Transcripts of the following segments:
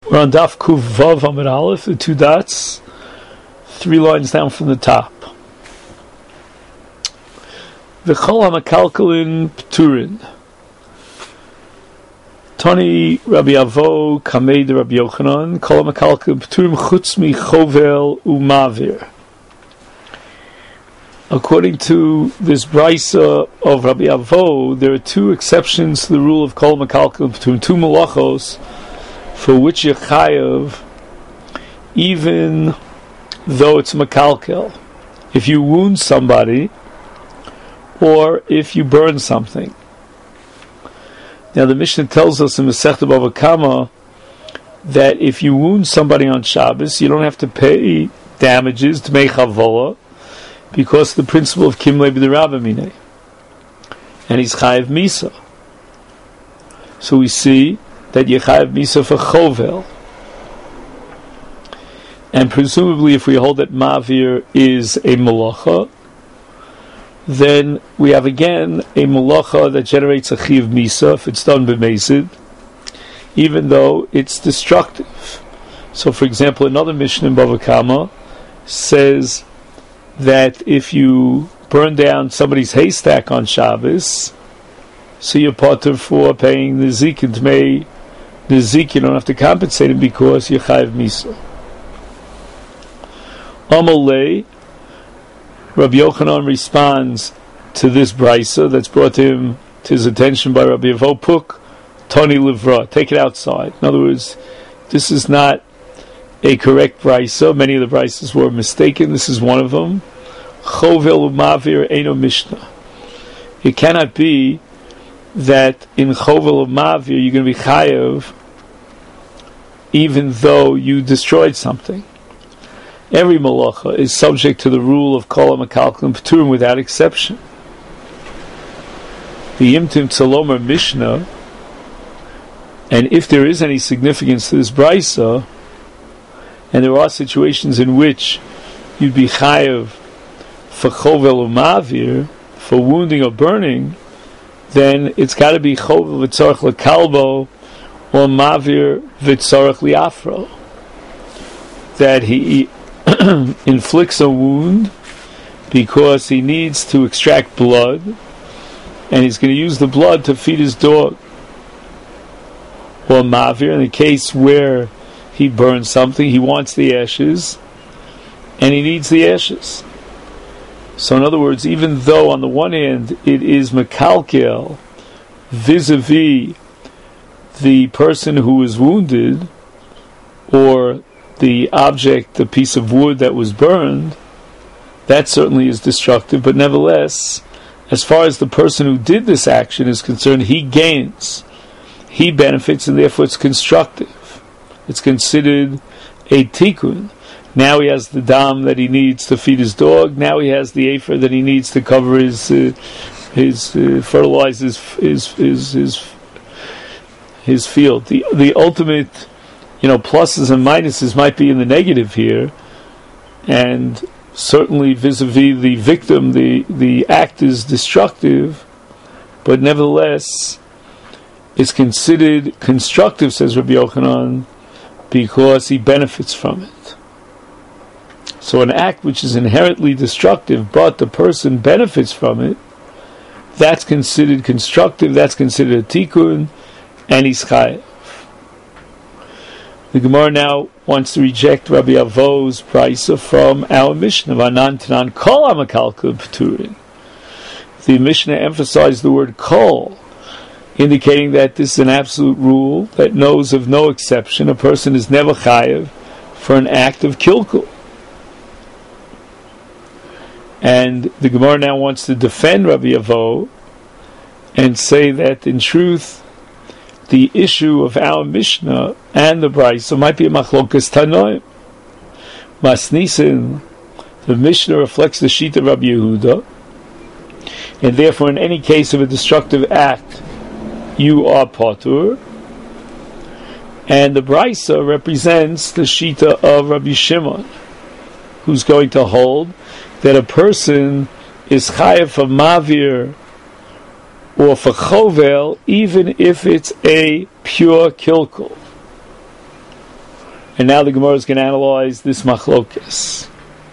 We're on Daf Kuv Vav Amid Aleph, the two dots, 3 lines down from the top. V'chol hamakalkalin p'turin. Tani Rabbi Avo Kamei de Rabbi Yochanan, kol hamakalkalin p'turin chutz mi chovel u'mavir. According to this brisa of Rabbi Avo, there are 2 exceptions to the rule of kol hamakalkalin p'turin, 2 malachos, for which you're chayav, even though it's makalkel. If you wound somebody, or if you burn something. Now the Mishnah tells us in Masechta Bava Kama that if you wound somebody on Shabbos, you don't have to pay damages to make chavola, because the principle of Kimlei b'derabba minei, and he's chayav misa. So we see that you chayav misa for chovel, and presumably if we hold that mavir is a malacha, then we have again a malacha that generates a chiv misa if it's done b'meisid, even though it's destructive. So for example, another Mishnah in Bava Kama says that if you burn down somebody's haystack on Shabbos, so you're patur for paying the zik and tmei. The zik, you don't have to compensate him because you're chayav misa. Amalei, Rabbi Yochanan responds to this brisa that's brought to his attention by Rabbi Avopuk, Tani Livra, take it outside. In other words, this is not a correct brisa. Many of the brisas were mistaken. This is one of them. Chovel u'mavir eino mishnah. It cannot be that in chovel u'mavir you're going to be chayav even though you destroyed something. Every malacha is subject to the rule of kol hamakalkalin p'turim without exception. The Yimtim Tzalomer Mishnah, and if there is any significance to this brisa, and there are situations in which you'd be chayav for chovel u'mavir, for wounding or burning, then it's got to be chovel v'tzorach l'kalbo or mavir v'tzorach li'afro, that he inflicts a wound because he needs to extract blood, and he's going to use the blood to feed his dog. Or mavir, in the case where he burns something, he wants the ashes, and he needs the ashes. So in other words, even though on the one hand it is mekalkel vis-a-vis the person who is wounded, or the object, the piece of wood that was burned, that certainly is destructive, but nevertheless, as far as the person who did this action is concerned, he gains, he benefits, and therefore it's constructive. It's considered a tikkun. Now he has the dam that he needs to feed his dog. Now he has the afer that he needs to cover his fertilize his field. The ultimate, pluses and minuses might be in the negative here, and certainly vis-a-vis the victim, the act is destructive, but nevertheless it's considered constructive, says Rabbi Yochanan, because he benefits from it. So an act which is inherently destructive, but the person benefits from it, that's considered constructive, that's considered a tikkun, and he's chayav. The Gemara now wants to reject Rabbi Avo's brisa from our Mishnah. Vanan tanan kol hamakalkalin p'turin. The Mishnah emphasized the word kol, indicating that this is an absolute rule that knows of no exception. A person is never chayav for an act of kilkul. And the Gemara now wants to defend Rabbi Avo and say that in truth the issue of our Mishnah and the Brisa might be a machlokas tanoim. Masnisin, the Mishnah reflects the sheet of Rabbi Yehuda, and therefore in any case of a destructive act you are patur, and the Brisa represents the shita of Rabbi Shimon, who's going to hold that a person is chayav for mavir or for chovel, even if it's a pure kilkul. And now the Gemara is going to analyze this machlokes.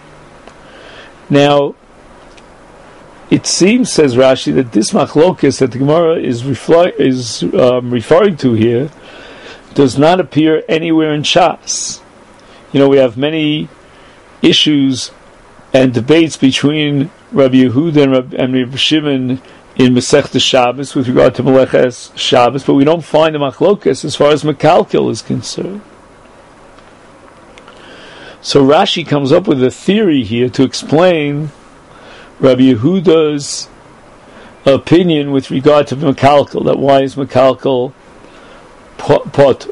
Now, it seems, says Rashi, that this machlokes that the Gemara is referring to here does not appear anywhere in Shas. We have many issues and debates between Rabbi Yehuda and Rabbi Shimon in Masechta Shabbos with regard to Meleches Shabbos, but we don't find the machlokes as far as Mekalkel is concerned. So Rashi comes up with a theory here to explain Rabbi Yehuda's opinion with regard to Mekalkel, that why is Mekalkel potter?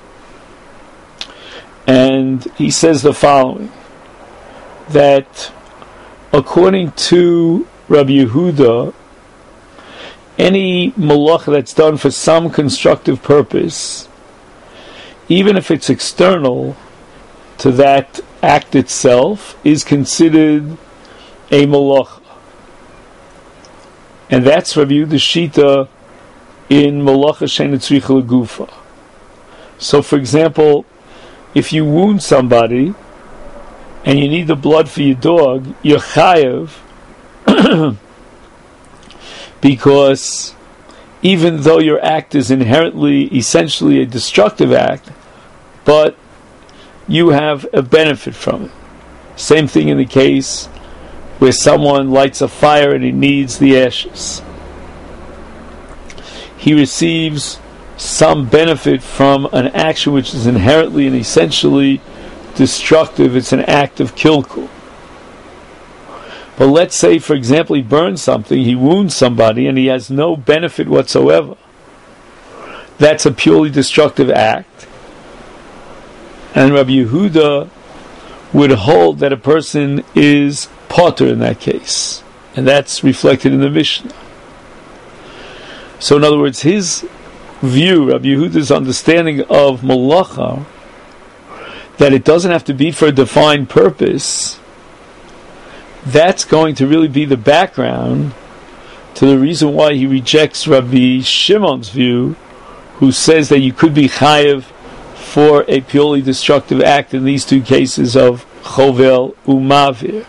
And he says the following, that according to Rabbi Yehuda, any malacha that's done for some constructive purpose, even if it's external to that act itself, is considered a malacha. And that's Rabbi Yehuda's shita in malacha she'eina tzricha legufa. So, for example, if you wound somebody and you need the blood for your dog, you're chayav because even though your act is inherently, essentially a destructive act, but you have a benefit from it. Same thing in the case where someone lights a fire and he needs the ashes. He receives some benefit from an action which is inherently and essentially destructive. It's an act of kilkul. But let's say, for example, he burns something, he wounds somebody, and he has no benefit whatsoever. That's a purely destructive act. And Rabbi Yehuda would hold that a person is potter in that case. And that's reflected in the Mishnah. So in other words, his view, Rabbi Yehuda's understanding of malacha, that it doesn't have to be for a defined purpose, that's going to really be the background to the reason why he rejects Rabbi Shimon's view, who says that you could be chayev for a purely destructive act in these two cases of chovel umavir.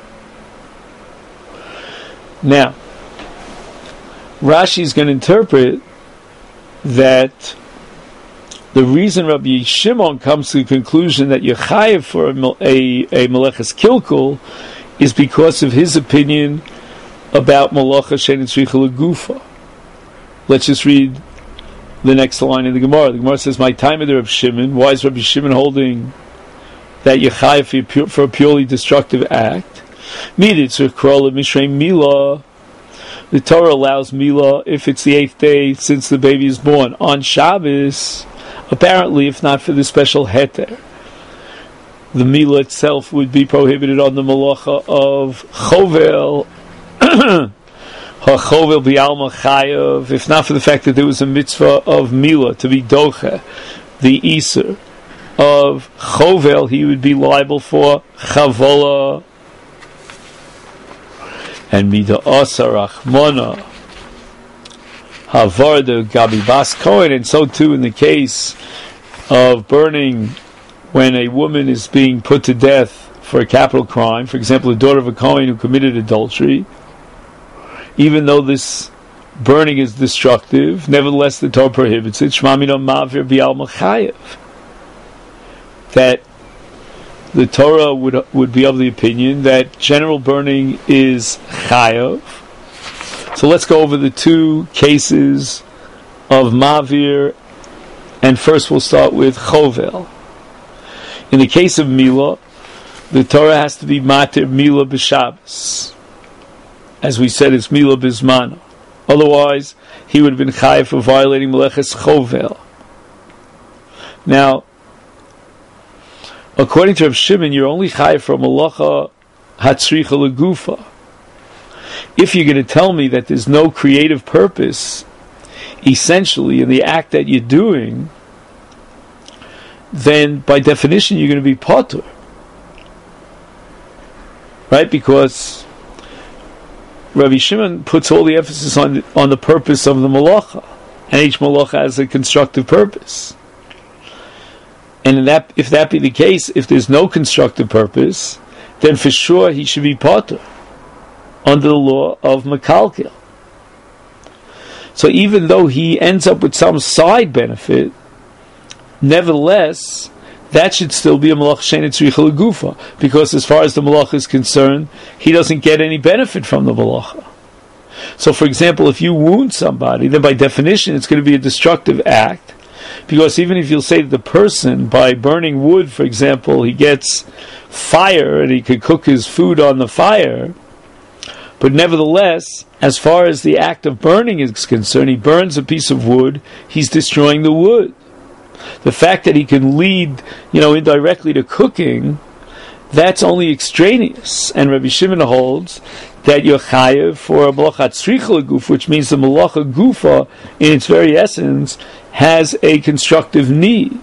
Now, Rashi is going to interpret that the reason Rabbi Shimon comes to the conclusion that you're chayev for a meleches kilkul is because of his opinion about malacha she'eina tzricha legufa. Let's just read the next line in the Gemara. The Gemara says, "My time of the Rabbi Shimon." Why is Rabbi Shimon holding that you're chayev for a purely destructive act? The Torah allows milah if it's the 8th day since the baby is born. On Shabbos, apparently, if not for the special heter, the milah itself would be prohibited on the malacha of chovel. HaChovel b'alma chayav, if not for the fact that there was a mitzvah of milah to be doche, the iser of chovel, he would be liable for chavola. And mida asa rachmona havarda gabi bas kohen, and so too in the case of burning when a woman is being put to death for a capital crime, for example, the daughter of a kohen who committed adultery. Even though this burning is destructive, nevertheless the Torah prohibits it. Shema mina ma'avir b'alma chayev. That the Torah would be of the opinion that general burning is chayev. So let's go over the two cases of ma'avir, and first we'll start with chovel. In the case of milah, the Torah has to be matir milah b'Shabbos. As we said, it's milah bizmana. Otherwise, he would have been chayev for violating meleches chovel. Now, according to Rav Shimon, you're only chayev for malacha hatzricha legufa. If you're going to tell me that there's no creative purpose, essentially, in the act that you're doing, then by definition you're going to be potter. Right? Because Rabbi Shimon puts all the emphasis on the purpose of the malacha, and each malacha has a constructive purpose. And if that be the case, if there's no constructive purpose, then for sure he should be potter under the law of Mekalkel. So even though he ends up with some side benefit, nevertheless, that should still be a malach she'ein tzricha legufa, because as far as the malach is concerned, he doesn't get any benefit from the malacha. So for example, if you wound somebody, then by definition it's going to be a destructive act, because even if you'll say that the person, by burning wood, for example, he gets fire and he could cook his food on the fire, but nevertheless, as far as the act of burning is concerned, he burns a piece of wood, he's destroying the wood. The fact that he can lead, indirectly to cooking, that's only extraneous. And Rabbi Shimon holds that you're chayev for a malacha tzricha leguf, which means the malacha gufa, in its very essence, has a constructive need.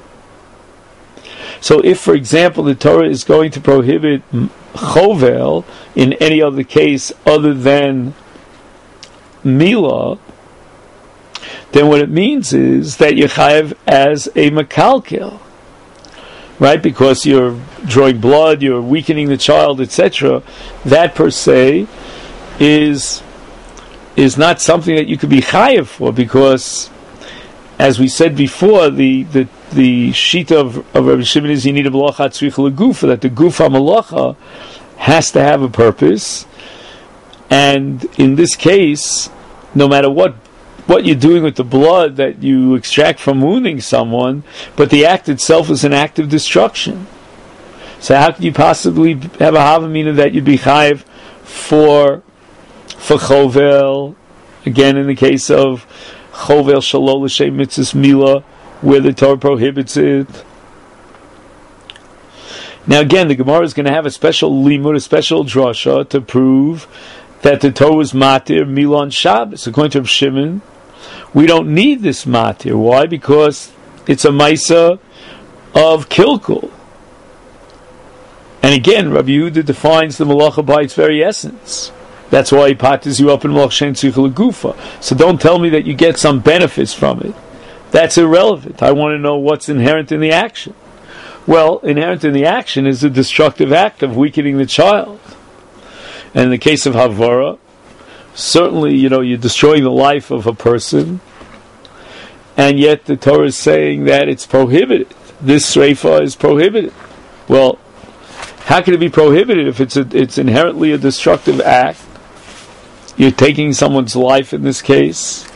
So if, for example, the Torah is going to prohibit chovel in any other case other than milah, then what it means is that you're chayev as a mekalkel, right? Because you're drawing blood, you're weakening the child, etc. That per se is not something that you could be chayev for, because, as we said before, the shita of Rabbi Shimon is you need a malacha tzricha legufa, that the gufa malacha has to have a purpose, and in this case, no matter what you're doing with the blood that you extract from wounding someone, but the act itself is an act of destruction. So how could you possibly have a havamina that you'd be chayiv for chovel? Again, in the case of chovel shalol l'shem mitzvahs milah, where the Torah prohibits it. Now again, the Gemara is going to have a special limud, a special drasha, to prove that the Torah was matir milah on Shabbos. According to Rav Shimon, we don't need this matir. Why? Because it's a maisa of kilkul. And again, Rabbi Yehuda defines the malacha by its very essence. That's why he patters you up in malach she'ein tzricha legufa. So don't tell me that you get some benefits from it. That's irrelevant. I want to know what's inherent in the action. Well, inherent in the action is the destructive act of weakening the child. And in the case of Havara, certainly, you're destroying the life of a person, and yet the Torah is saying that it's prohibited. This sreifa is prohibited. Well, how can it be prohibited if it's inherently a destructive act? You're taking someone's life in this case.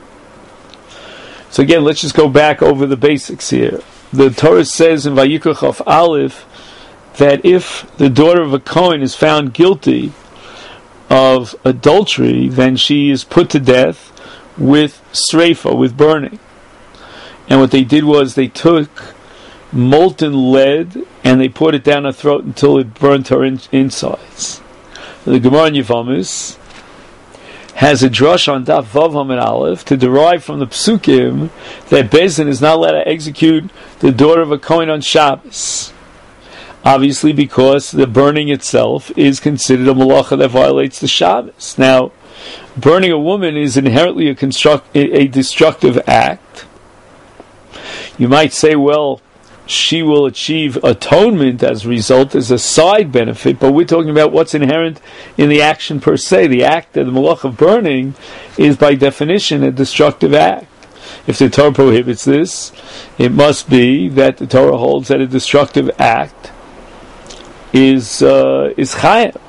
So again, let's just go back over the basics here. The Torah says in Vayikra Chaf Aleph that if the daughter of a Kohen is found guilty of adultery, then she is put to death with sreifa, with burning. And what they did was they took molten lead and they put it down her throat until it burnt her insides. The Gemara in Yevamos has a drush on Daf Vav Hamid Aleph to derive from the psukim that Beis Din is not allowed to execute the daughter of a Kohen on Shabbos. Obviously, because the burning itself is considered a malacha that violates the Shabbos. Now, burning a woman is inherently a destructive act. You might say, well, she will achieve atonement as a result, as a side benefit, but we're talking about what's inherent in the action per se. The act of the malach of burning is by definition a destructive act. If the Torah prohibits this, it must be that the Torah holds that a destructive act is chayav.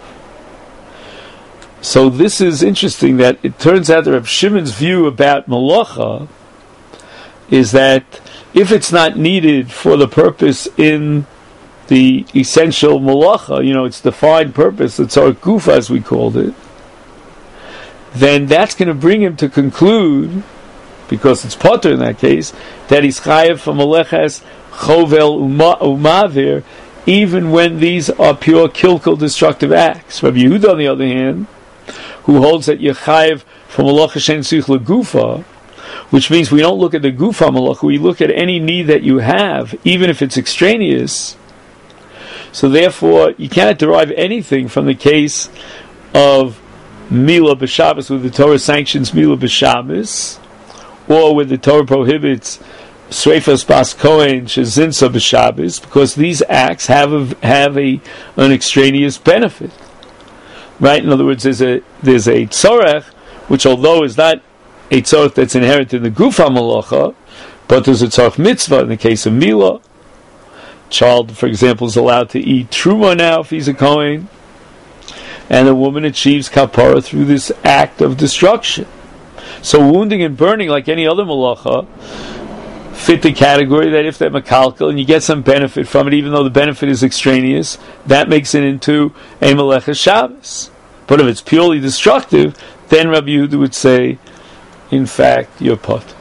So this is interesting, that it turns out that Reb Shimon's view about malacha is that if it's not needed for the purpose in the essential malacha, its defined purpose, the tzarek gufa as we called it, then that's going to bring him to conclude, because it's potter in that case, that he's chayav for malachas chovel umavir, even when these are pure kilkul destructive acts. Rabbi Yehuda, on the other hand, who holds that you're chayav for malacha she'ein tzricha legufa, which means we don't look at the gufa malacha, we look at any need that you have, even if it's extraneous. So therefore, you cannot derive anything from the case of milah b'Shabbos, where the Torah sanctions milah b'Shabbos, or where the Torah prohibits Sreifas Bas Kohen Shezinsa B'Shabbos, because these acts have an extraneous benefit, right? In other words, there's a tzorech, which although is not a tzorech that's inherent in the Guf HaMalacha, but there's a tzorech mitzvah in the case of Milah. Child, for example, is allowed to eat truma now if he's a Kohen, and the woman achieves kapara through this act of destruction. So wounding and burning, like any other malacha, fit the category that if they're makalkel and you get some benefit from it, even though the benefit is extraneous, that makes it into a melecha Shabbos. But if it's purely destructive, then Rabbi Yehuda would say, in fact, you're pot.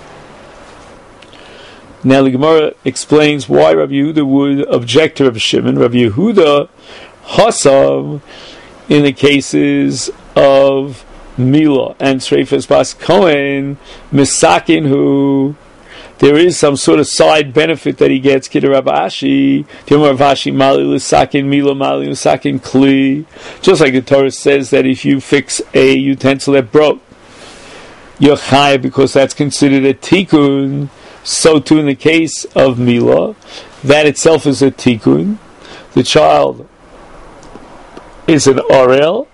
Now the Gemara explains why Rabbi Yehuda would object to Rabbi Shimon. Rabbi Yehuda hasav in the cases of Milah and Sreifas Bas Kohen misakin, who there is some sort of side benefit that he gets. Kid Rav Ashi, Rav Ashi mali l'sakin Milah mali l'sakin kli. Just like the Torah says that if you fix a utensil that broke, you're chayav because that's considered a tikkun. So too in the case of Milah, that itself is a tikkun. The child is an orel,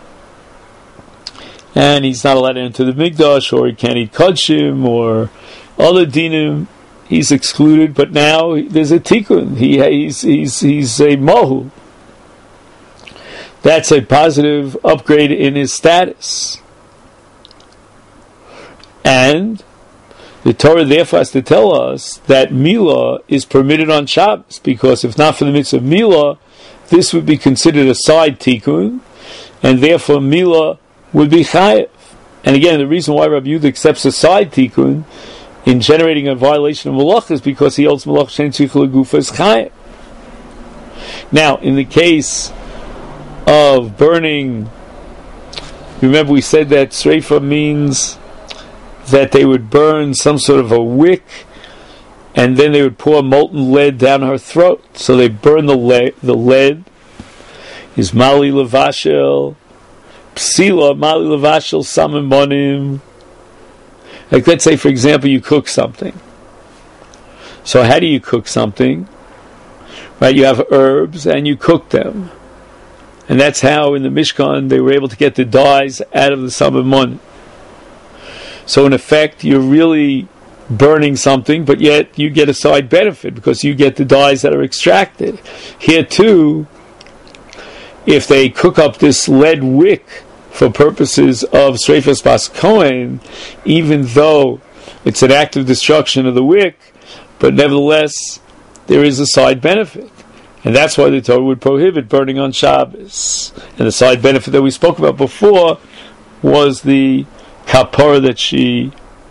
and he's not allowed to enter the mikdash, or he can't eat kodshim, or other dinim. He's excluded, but now there's a tikkun. He's a mohu. That's a positive upgrade in his status, and the Torah therefore has to tell us that Milah is permitted on Shabbos, because if not for the mitzvah of Milah, this would be considered a side tikkun, and therefore Milah would be chayev. And again, the reason why Rabbi Yehuda accepts a side tikkun in generating a violation of malach is because he holds malach shein tzricha l'gufa is chayev. Now, in the case of burning, remember we said that sreifa means that they would burn some sort of a wick, and then they would pour molten lead down her throat. So they burn the lead. Is mali levashel psila mali levashel samim bonim. Like, let's say, for example, you cook something. So how do you cook something? Right, you have herbs and you cook them, and that's how in the Mishkan they were able to get the dyes out of the samim bonim. So in effect, you're really burning something, but yet you get a side benefit because you get the dyes that are extracted. Here too, if they cook up this lead wick for purposes of Sreifas Bas Kohen, even though it's an act of destruction of the wick, but nevertheless there is a side benefit. And that's why the Torah would prohibit burning on Shabbos. And the side benefit that we spoke about before was the kapara that she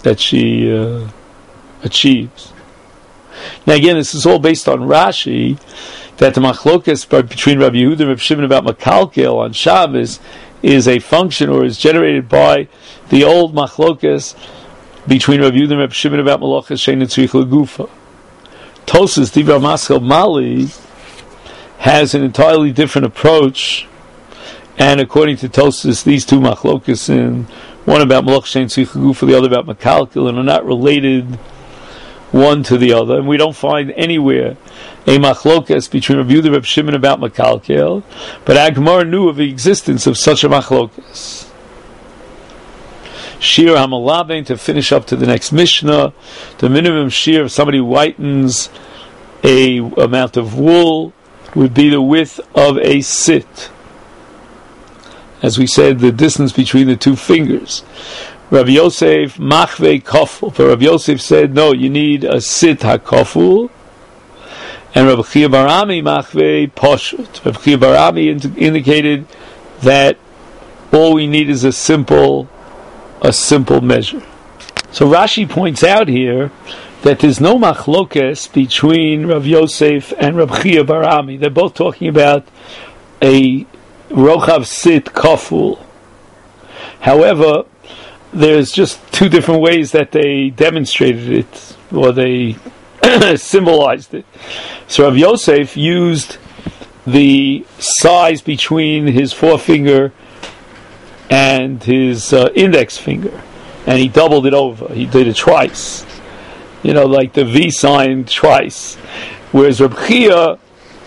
achieves. Now again, this is all based on Rashi, that the machlokas between Rabbi Yehuda and Rabbi Shimon about makalkel on Shabbos is a function, or is generated by the old machlokas between Rabbi Yehuda and Rabbi Shimon about malachas shein tzricha l'gufa. Tosas Dibra Maschel Mali has an entirely different approach, and according to Tosas, these two machlokas, in one about malach shein tzricha l'gufa, the other about makalkel, and are not related one to the other, and we don't find anywhere a machlokas between Rabbi Yehuda and Rabbi Shimon about makalkel, but our Gemara knew of the existence of such a machlokas. Shir Hamalaben, to finish up to the next Mishnah, the minimum shear of somebody who whitens a amount of wool would be the width of a sit. As we said, the distance between the two fingers. Rabbi Yosef machve koful, but Rabbi Yosef said no, you need a sit hakoful. And Rabbi Chia bar Ami machve poshut. Rabbi Chia bar Ami indicated that all we need is a simple measure. So Rashi points out here that there's no machlokes between Rabbi Yosef and Rabbi Chia bar Ami. They're both talking about a rochav sit koful. However, there's just two different ways that they demonstrated it, or they symbolized it. So Rav Yosef used the size between his forefinger and his index finger, and he doubled it over. He did it twice. like the V sign twice. Whereas Reb Chia,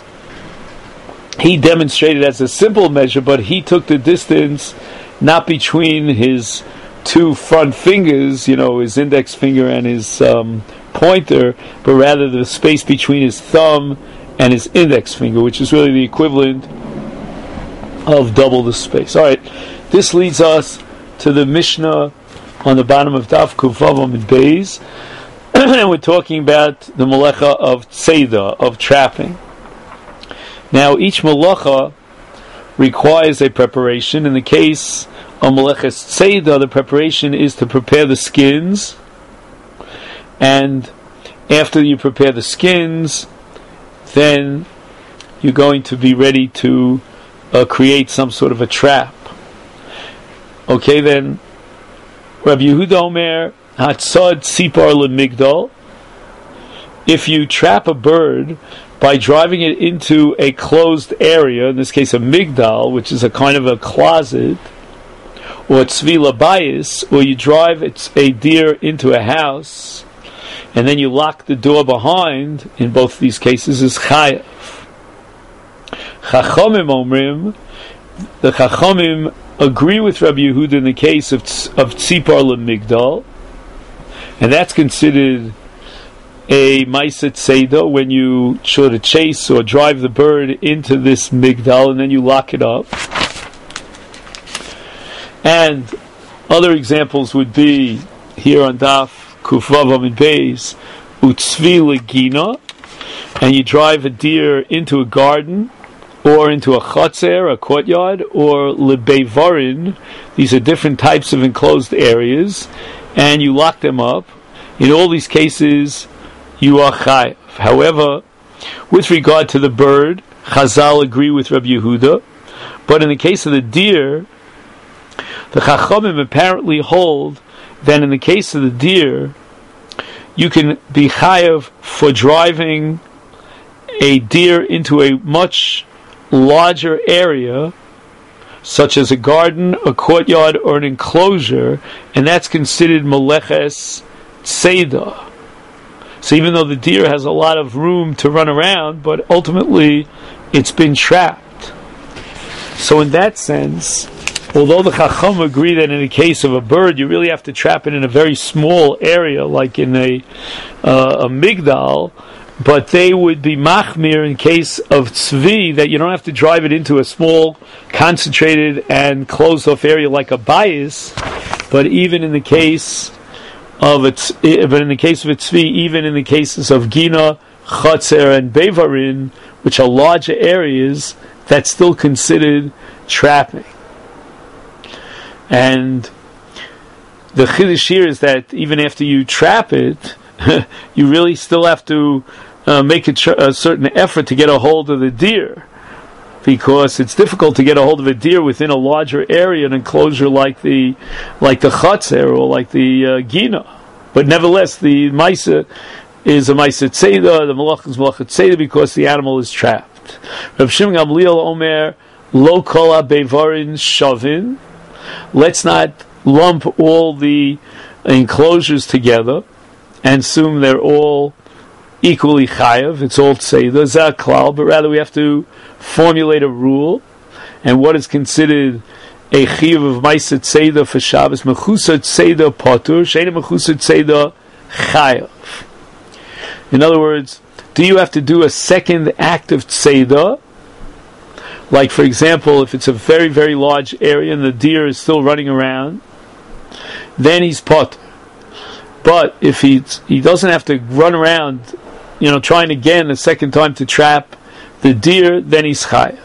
he demonstrated as a simple measure, but he took the distance not between his two front fingers, his index finger and his pointer, but rather the space between his thumb and his index finger, which is really the equivalent of double the space. Alright, this leads us to the Mishnah on the bottom of Daf Kuf Vav Amud Beis, and we're talking about the Melecha of Tzeda, of trapping. Now, each Melecha requires a preparation. In the case of Meleches Tzeda, the preparation is to prepare the skins, and after you prepare the skins, then you're going to be ready to create some sort of a trap. Okay, then Rabbi Yehuda Omer Hatzad Tzipar LeMigdal. If you trap a bird by driving it into a closed area, in this case a migdal, which is a kind of a closet, or tzvi labayis, or you drive a deer into a house, and then you lock the door behind, in both these cases, is chayav. Chachamim Omrim, the Chachamim agree with Rabbi Yehuda in the case of Tzipar LeMigdal, and that's considered a Ma'aseh Tzeda, when you sort of chase or drive the bird into this migdal and then you lock it up. And other examples would be here on Daf Kuf Vav Amud Beis, Utzvi Legina, and you drive a deer into a garden or into a chatzer, a courtyard, or lebeivarin. These are different types of enclosed areas, and you lock them up. In all these cases, you are chayav. However, with regard to the bird, Chazal agree with Rabbi Yehuda, but in the case of the deer, the Chachamim apparently hold that in the case of the deer, you can be chayav for driving a deer into a much larger area, such as a garden, a courtyard, or an enclosure, and that's considered Meleches Tzeda. So even though the deer has a lot of room to run around, but ultimately it's been trapped. So in that sense, although the Chacham agree that in the case of a bird, you really have to trap it in a very small area, like in a migdal, but they would be machmir in case of tzvi, that you don't have to drive it into a small, concentrated and closed-off area like a bayis, but even in the case of a tzvi, even in the cases of gina, chatzer, and bevarin, which are larger areas, that's still considered trapping. And the chiddush here is that even after you trap it, you really still have to make a certain effort to get a hold of the deer, because it's difficult to get a hold of a deer within a larger area, an enclosure like the chatzer or like the gina. But nevertheless, the Maisa is a Ma'aseh Tzeda, the Malach is Malach Tzeda, because the animal is trapped. Rav Shimon Gamliel Omer Lo Kol HaBeivarin Shavin. Let's not lump all the enclosures together and assume they're all equally chayav. It's all tzeda, zaklal, but rather we have to formulate a rule. And what is considered a chiyuv of Ma'aseh Tzeda for Shabbos? Mechusa Tzeda patur, sheina mechusa Tzeda chayav. In other words, do you have to do a second act of tzeda? Like, for example, if it's a very, very large area and the deer is still running around, then he's patur. But if he doesn't have to run around, trying again a second time to trap the deer, then he's chayav.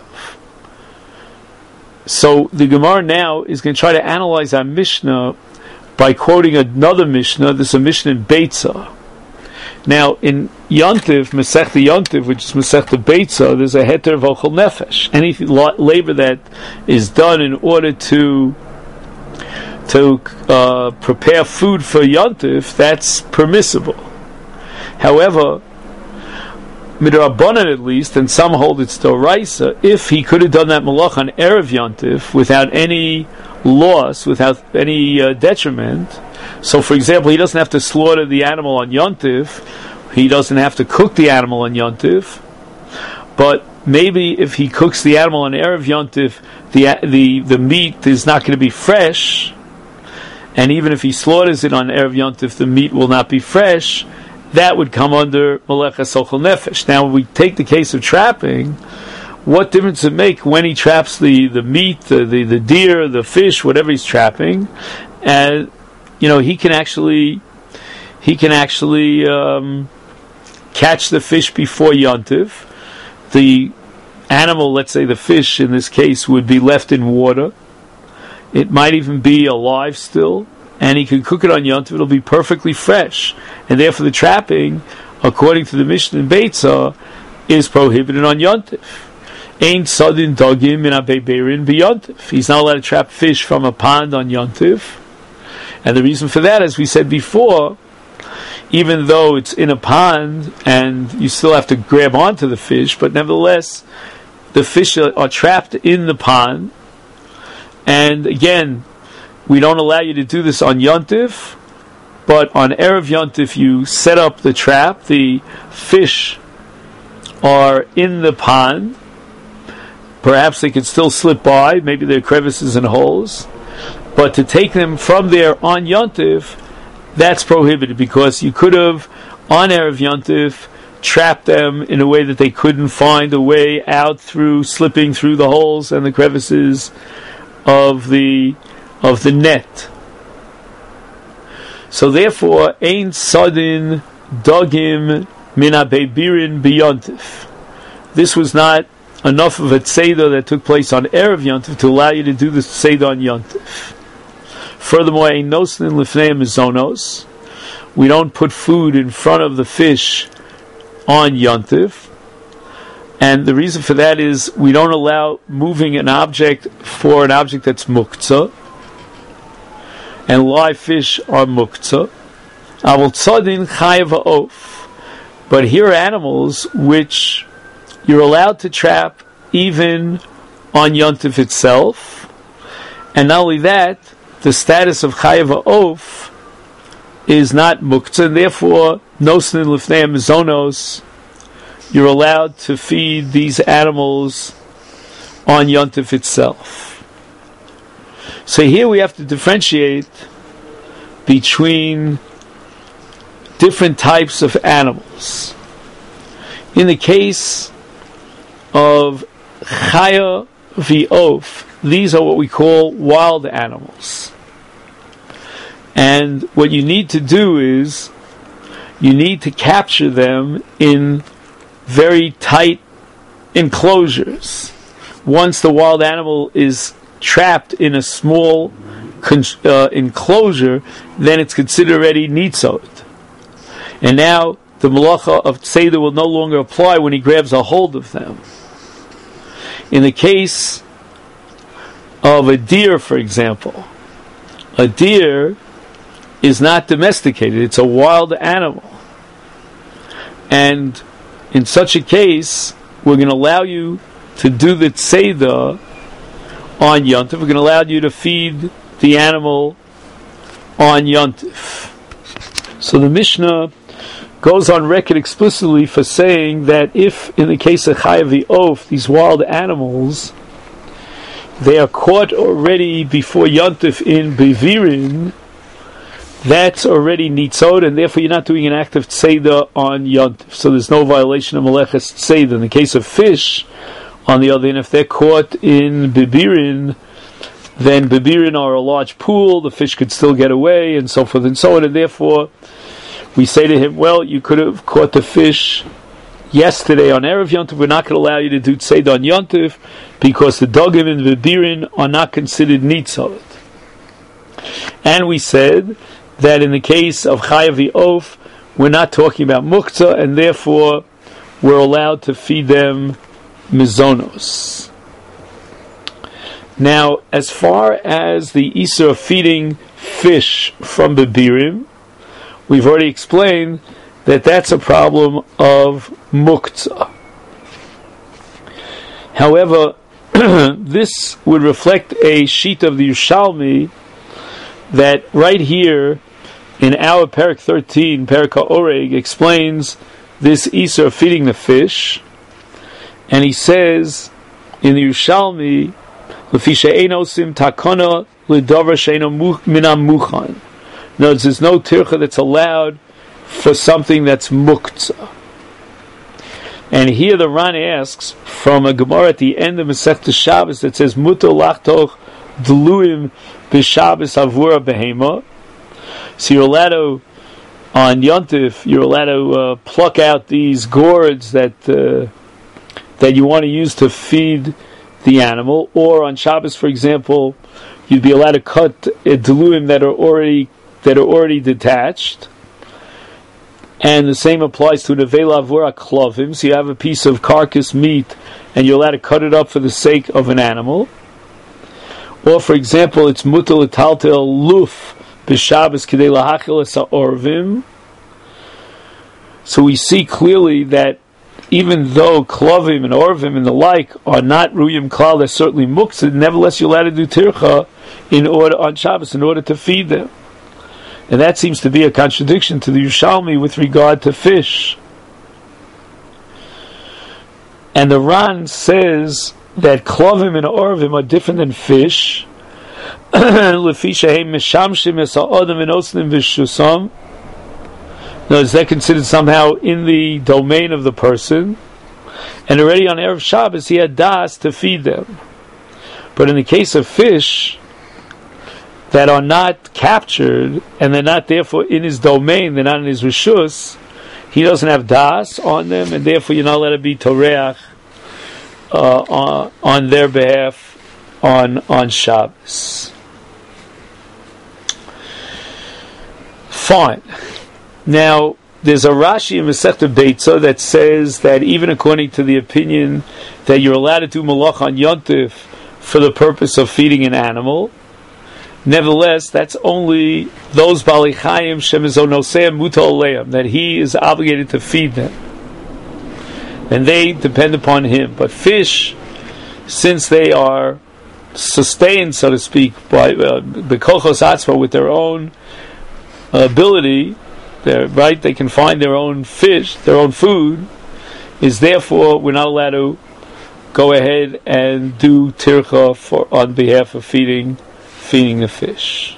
So the Gemara now is going to try to analyze our Mishnah by quoting another Mishnah. This is a Mishnah in Beitzah. Now, in Yontiv, Masechta Yontiv, which is Masechta Beitzah, there's a heter v'ochel nefesh. Any labor that is done in order to prepare food for Yontif, that's permissible. However, midrabanan at least, and some hold it's doraisa, if he could have done that malach on Erev Yontif without any loss, without any detriment, So, for example, he doesn't have to slaughter the animal on Yontif. He doesn't have to cook the animal on Yontif. But maybe if he cooks the animal on Erev Yontif, the meat is not going to be fresh. And even if he slaughters it on Erev Yontif, the meat will not be fresh. That would come under Melechas Ochel Nefesh. Now, when we take the case of trapping, what difference does it make when he traps the meat, the deer, the fish, whatever he's trapping? And he can actually catch the fish before Yontif. The animal, let's say the fish in this case, would be left in water. It might even be alive still, and he can cook it on Yontif. It'll be perfectly fresh, and therefore the trapping, according to the Mishnah in Beitzah, is prohibited on Yontif. Ain't sudden dogim in a beberin beyontif. He's not allowed to trap fish from a pond on Yontif, and the reason for that, as we said before, even though it's in a pond and you still have to grab onto the fish, but nevertheless, the fish are trapped in the pond. And again, we don't allow you to do this on Yontif, but on Erev Yontif you set up the trap. The fish are in the pond. Perhaps they could still slip by. Maybe there are crevices and holes. But to take them from there on Yontif, that's prohibited, because you could have, on Erev Yontif, trapped them in a way that they couldn't find a way out through slipping through the holes and the crevices of the net. So therefore, ein sadin dogim min habebirin biyontif. This was not enough of a tzeidah that took place on Erev Yontif to allow you to do the tzeidah on Yontif. Furthermore, ein noslin lifnei mizonos. We don't put food in front of the fish on Yontif. And the reason for that is we don't allow moving an object for an object that's muktzah. And live fish are muktzah. Avol tzadin chayav ha'of. But here are animals which you're allowed to trap even on Yontif itself. And not only that, the status of chayav ha'of is not muktzah, and therefore noslin lifnei mizonos. You're allowed to feed these animals on Yontif itself. So here we have to differentiate between different types of animals. In the case of Chaya v'of, these are what we call wild animals. And what you need to do is you need to capture them in very tight enclosures. Once the wild animal is trapped in a small enclosure, then it's considered already nitzot. And now the malacha of tzeidah will no longer apply when he grabs a hold of them. In the case of a deer, for example, a deer is not domesticated. It's a wild animal. And in such a case, we're going to allow you to do the tzeidah on Yontif. We're going to allow you to feed the animal on Yontif. So the Mishnah goes on record explicitly for saying that if, in the case of Chayav v'of, these wild animals, they are caught already before Yontif in Bevirin, that's already nitzot, and therefore you're not doing an act of tzeidah on Yontif. So there's no violation of Melechas tzeidah. In the case of fish, on the other hand, if they're caught in Bebirin, then Bebirin are a large pool, the fish could still get away, and so forth and so on, and therefore we say to him, well, you could have caught the fish yesterday on Erev Yontif, we're not going to allow you to do tzeidah on Yontif, because the dogim and Bebirin are not considered nitzot. And we said that in the case of Chayav v'of, we're not talking about muktzah, and therefore we're allowed to feed them mizonos. Now, as far as the Isur of feeding fish from Bebirim, we've already explained that that's a problem of muktzah. However, this would reflect a sheet of the Yerushalmi that right here in our Perek 13, Perek HaOreg, explains this Isur of feeding the fish, and he says in the Yerushalmi, Lefi she'eino sim takona l'davar she'eino minam muchan. In other words, there's no tircha that's allowed for something that's muktzah. And here the Ran asks from a Gemara at the end of Masechta Shabbos that says Mutar lachtoch dluim b'Shabbos avura behema. So you're allowed to, on Yontif, you're allowed to pluck out these gourds that you want to use to feed the animal. Or on Shabbos, for example, you'd be allowed to cut dluim that are already detached. And the same applies to nevela avura klovim. So you have a piece of carcass meat, and you're allowed to cut it up for the sake of an animal. Or, for example, it's mutar l'taltel luf b'Shabbos k'dei lahachil es ha'orvim. So we see clearly that even though klovim and orvim and the like are not ruyim klal, they're certainly muktzah. Nevertheless, you're allowed to do tircha on Shabbos in order to feed them. And that seems to be a contradiction to the Yerushalmi with regard to fish. And the Ran says that klovim and orvim are different than fish. No, is that considered somehow in the domain of the person? And already on Erev Shabbos he had das to feed them. But in the case of fish that are not captured and they're not therefore in his domain, they're not in his rishus, he doesn't have das on them, and therefore you're not allowed to be toreach on their behalf on Shabbos. Fine. Now, there's a Rashi in Masechta Beitzah that says that even according to the opinion that you're allowed to do malach on Yontif for the purpose of feeding an animal, nevertheless, that's only those Bali Chayim shemizonoseim mutal aleim, that he is obligated to feed them, and they depend upon him. But fish, since they are sustained, so to speak, by the kochos atzma with their own ability, they can find their own fish, their own food, is therefore we're not allowed to go ahead and do tircha on behalf of feeding the fish.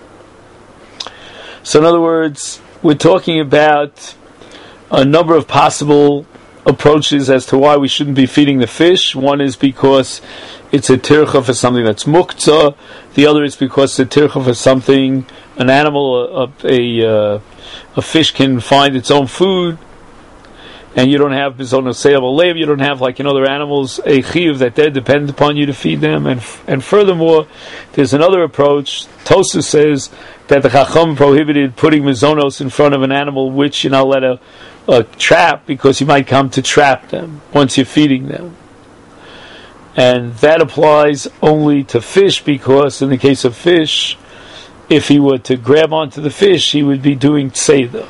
So in other words, we're talking about a number of possible approaches as to why we shouldn't be feeding the fish. One is because it's a tircha for something that's muktzah. The other is because it's a tircha for something, an animal, a fish can find its own food, and you don't have bizonosei alev, you don't have like in other animals a chiyuv that they depend upon you to feed them, and furthermore, there's another approach. Tosafos says that the Chacham prohibited putting mizonos in front of an animal which you're not allowed to trap, because you might come to trap them once you're feeding them. And that applies only to fish, because in the case of fish, if he were to grab onto the fish, he would be doing tzeidah.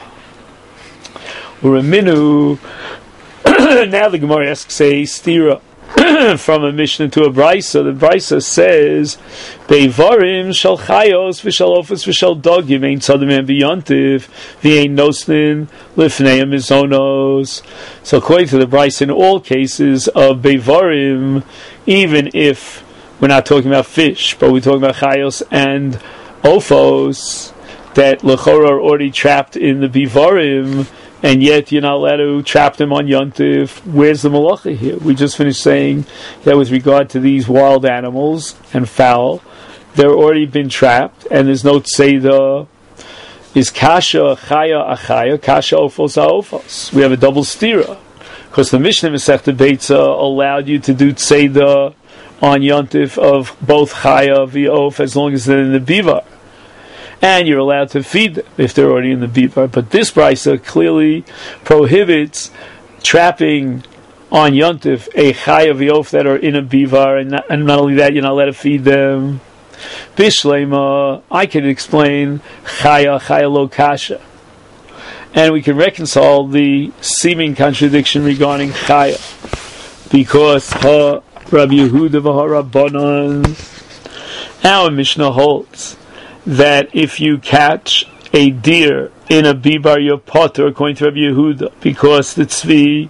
Uraminu. Now the Gemara asks a stira from a Mishnah to a Brisa. The Brisa says, "Beivarim shal chayos v'shal ofos v'shal dogim ein tzadim and biyontiv v'ein nosnin lifneim mizonos." So according to the Brisa, in all cases of beivarim, even if we're not talking about fish, but we're talking about chayos and ofos that lechora are already trapped in the bivarim, and yet you're not allowed to trap them on Yontif. Where's the malacha here? We just finished saying that with regard to these wild animals and fowl, they're already been trapped, and there's no tzeidah. Is kasha achaya achaya, kasha ofos ofos. We have a double stira, because the Mishnah Masechta Beitzah allowed you to do tzeidah on Yontif of both chaya v'of as long as they're in the bivar, and you're allowed to feed them if they're already in the bivar. But this brisa clearly prohibits trapping on Yontif a chaya v'of that are in a bivar, and not only that, you're not allowed to feed them. Bishlema, I can explain chaya lo kasha, and we can reconcile the seeming contradiction regarding chaya, because Rabbi Yehuda v'Harabanan, our Mishnah holds that if you catch a deer in a bibar, you're potter, according to Rabbi Yehuda, because the tzvi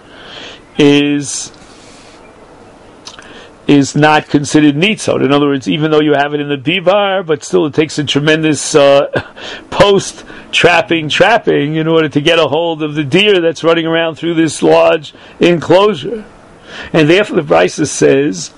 is not considered nitzot. In other words, even though you have it in the bibar, but still it takes a tremendous post-trapping in order to get a hold of the deer that's running around through this large enclosure. And therefore the Brisa says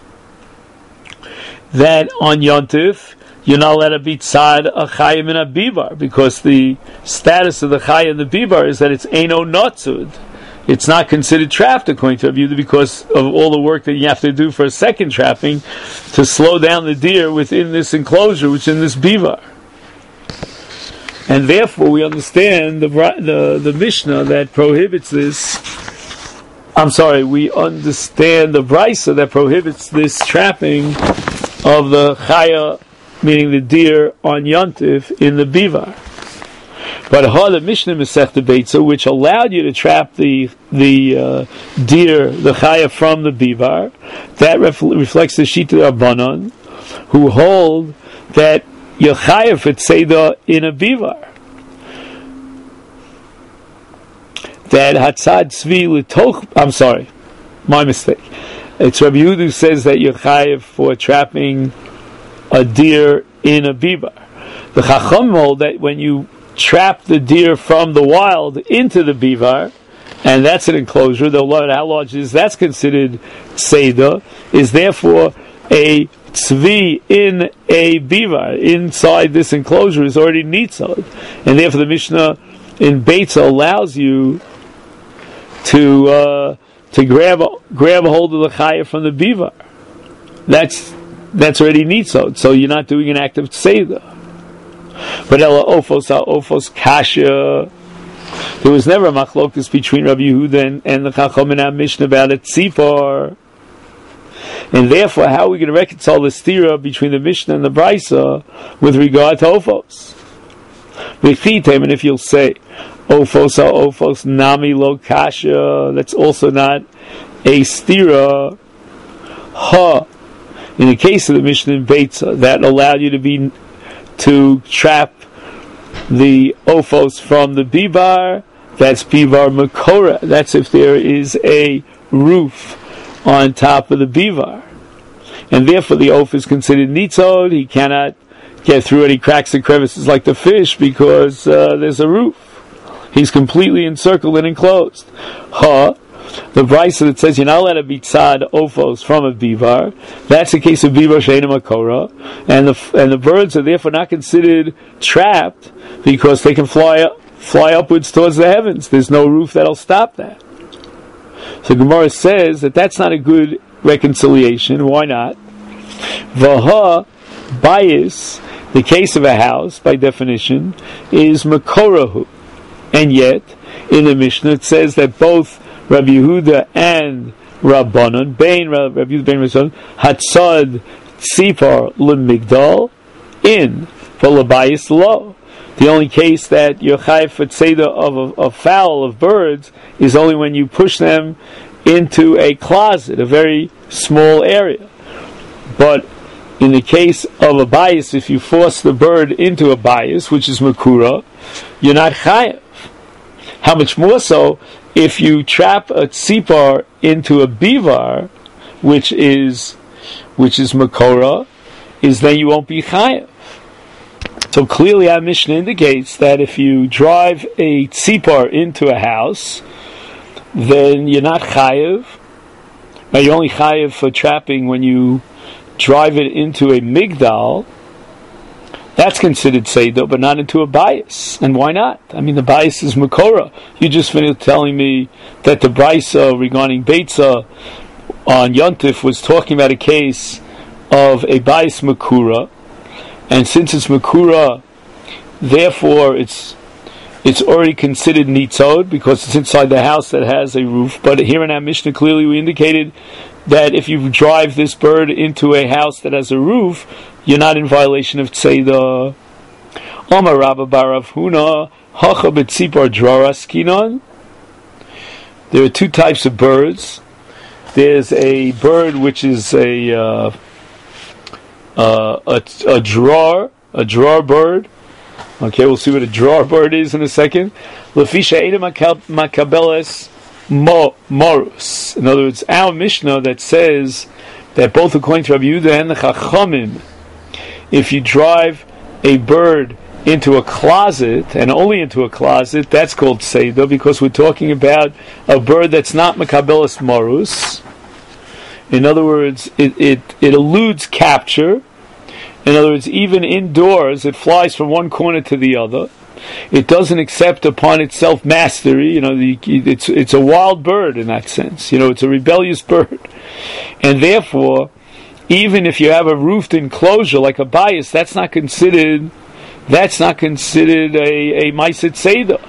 that on Yontif, you're not allowed to be tzad a chayim in a bibar, because the status of the chayim in the bibar is that it's eino notzud. It's not considered trapped, according to Rabbi Yehuda, because of all the work that you have to do for a second trapping to slow down the deer within this enclosure, which is in this bivar. And therefore, we understand the Mishnah that prohibits this. We understand the Brisa that prohibits this trapping of the chaya, meaning the deer, on Yontif in the bivar. But the Mishnah Masechta Beitza, which allowed you to trap the deer, the chaya, from the bivar, that reflects the Shita Rabbanan, who hold that you're chayav for tzeda in a bivar. That hatzad tzvi l'toch. My mistake. It's Rabbi Yehuda who says that you're chayav for trapping a deer in a bibar. The Chacham hold that when you trap the deer from the wild into the bivar, and that's an enclosure, they'll learn how large it is, that's considered tzeda, is therefore a tzvi in a bivar, inside this enclosure, is already nitzad. And therefore the Mishnah in Beitza allows you to grab a hold of the chaya from the bivar. That's already nitzad, so you're not doing an act of tzeda. But ela ofos kasha. There was never a machlokus between Rabbi Yehuda and the Chacham in our Mishnah about a tzipor. And therefore, how are we going to reconcile the stira between the Mishnah and the Brisa with regard to ofos? And if you'll say ofos nami lo kasha, that's also not a stira. In the case of the Mishnah in Beitza, that allowed you to trap the ophos from the bibar, that's bivar makora. That's if there is a roof on top of the bivar. And therefore the oph is considered nitzod. He cannot get through any cracks and crevices like the fish because there's a roof. He's completely encircled and enclosed. The Brisa that says you're not allowed to be tzad ophos from a bivar, that's the case of bivar she'ena makora, and the birds are therefore not considered trapped because they can fly upwards towards the heavens. There's no roof that'll stop that. So Gemara says that that's not a good reconciliation. Why not? Vaha bias, the case of a house by definition, is makorahu, and yet in the Mishnah it says that both Rabbi Yehuda and Rabbanon, Rabbi Yehuda bein Rabbanon, hatzad tzipar lemigdal in v'labayis lo. The only case that you're chayav for tzeda of a fowl, of birds, is only when you push them into a closet, a very small area. But in the case of a bayis, if you force the bird into a bayis, which is makura, you're not chayav. How much more so if you trap a tzipar into a bivar, which is makora, is then you won't be chayav. So clearly our Mishnah indicates that if you drive a tzipar into a house, then you're not chayav. Now you're only chayav for trapping when you drive it into a migdal. That's considered seidah, but not into a bias. And why not? I mean, the bias is makora. You just finished telling me that the brisa regarding Beitza on Yontif was talking about a case of a bias makura, and since it's makura, therefore it's already considered nitzod because it's inside the house that has a roof. But here in our Mishnah, clearly we indicated that if you drive this bird into a house that has a roof, you're not in violation of tzeidah. Omar Rabba Barav Huna Hacha B'tzipar Drara Skinon. There are two types of birds. There's a bird which is a drawer bird, Okay, we'll see what a drawer bird is in a second. Lefisha Eida Makabeles Morus. In other words, our Mishnah that says that both according to Rabbi Yehuda and the Chachamim, if you drive a bird into a closet, and only into a closet, that's called Seidah, because we're talking about a bird that's not Makabeles Morus. In other words, it eludes capture. In other words, even indoors, it flies from one corner to the other. It doesn't accept upon itself mastery. It's a wild bird in that sense. It's a rebellious bird. And therefore, even if you have a roofed enclosure like a bias, that's not considered a Maiset Seidah.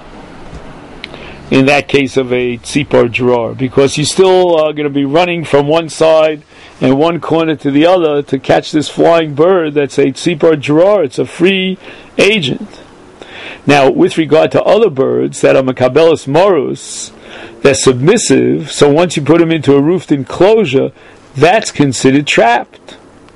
In that case of a tzipor drawer, because you still are going to be running from one side and one corner to the other to catch this flying bird that's a tzipor drawer. It's a free agent. Now, with regard to other birds that are makabelis morus, they're submissive, so once you put them into a roofed enclosure, that's considered trapped.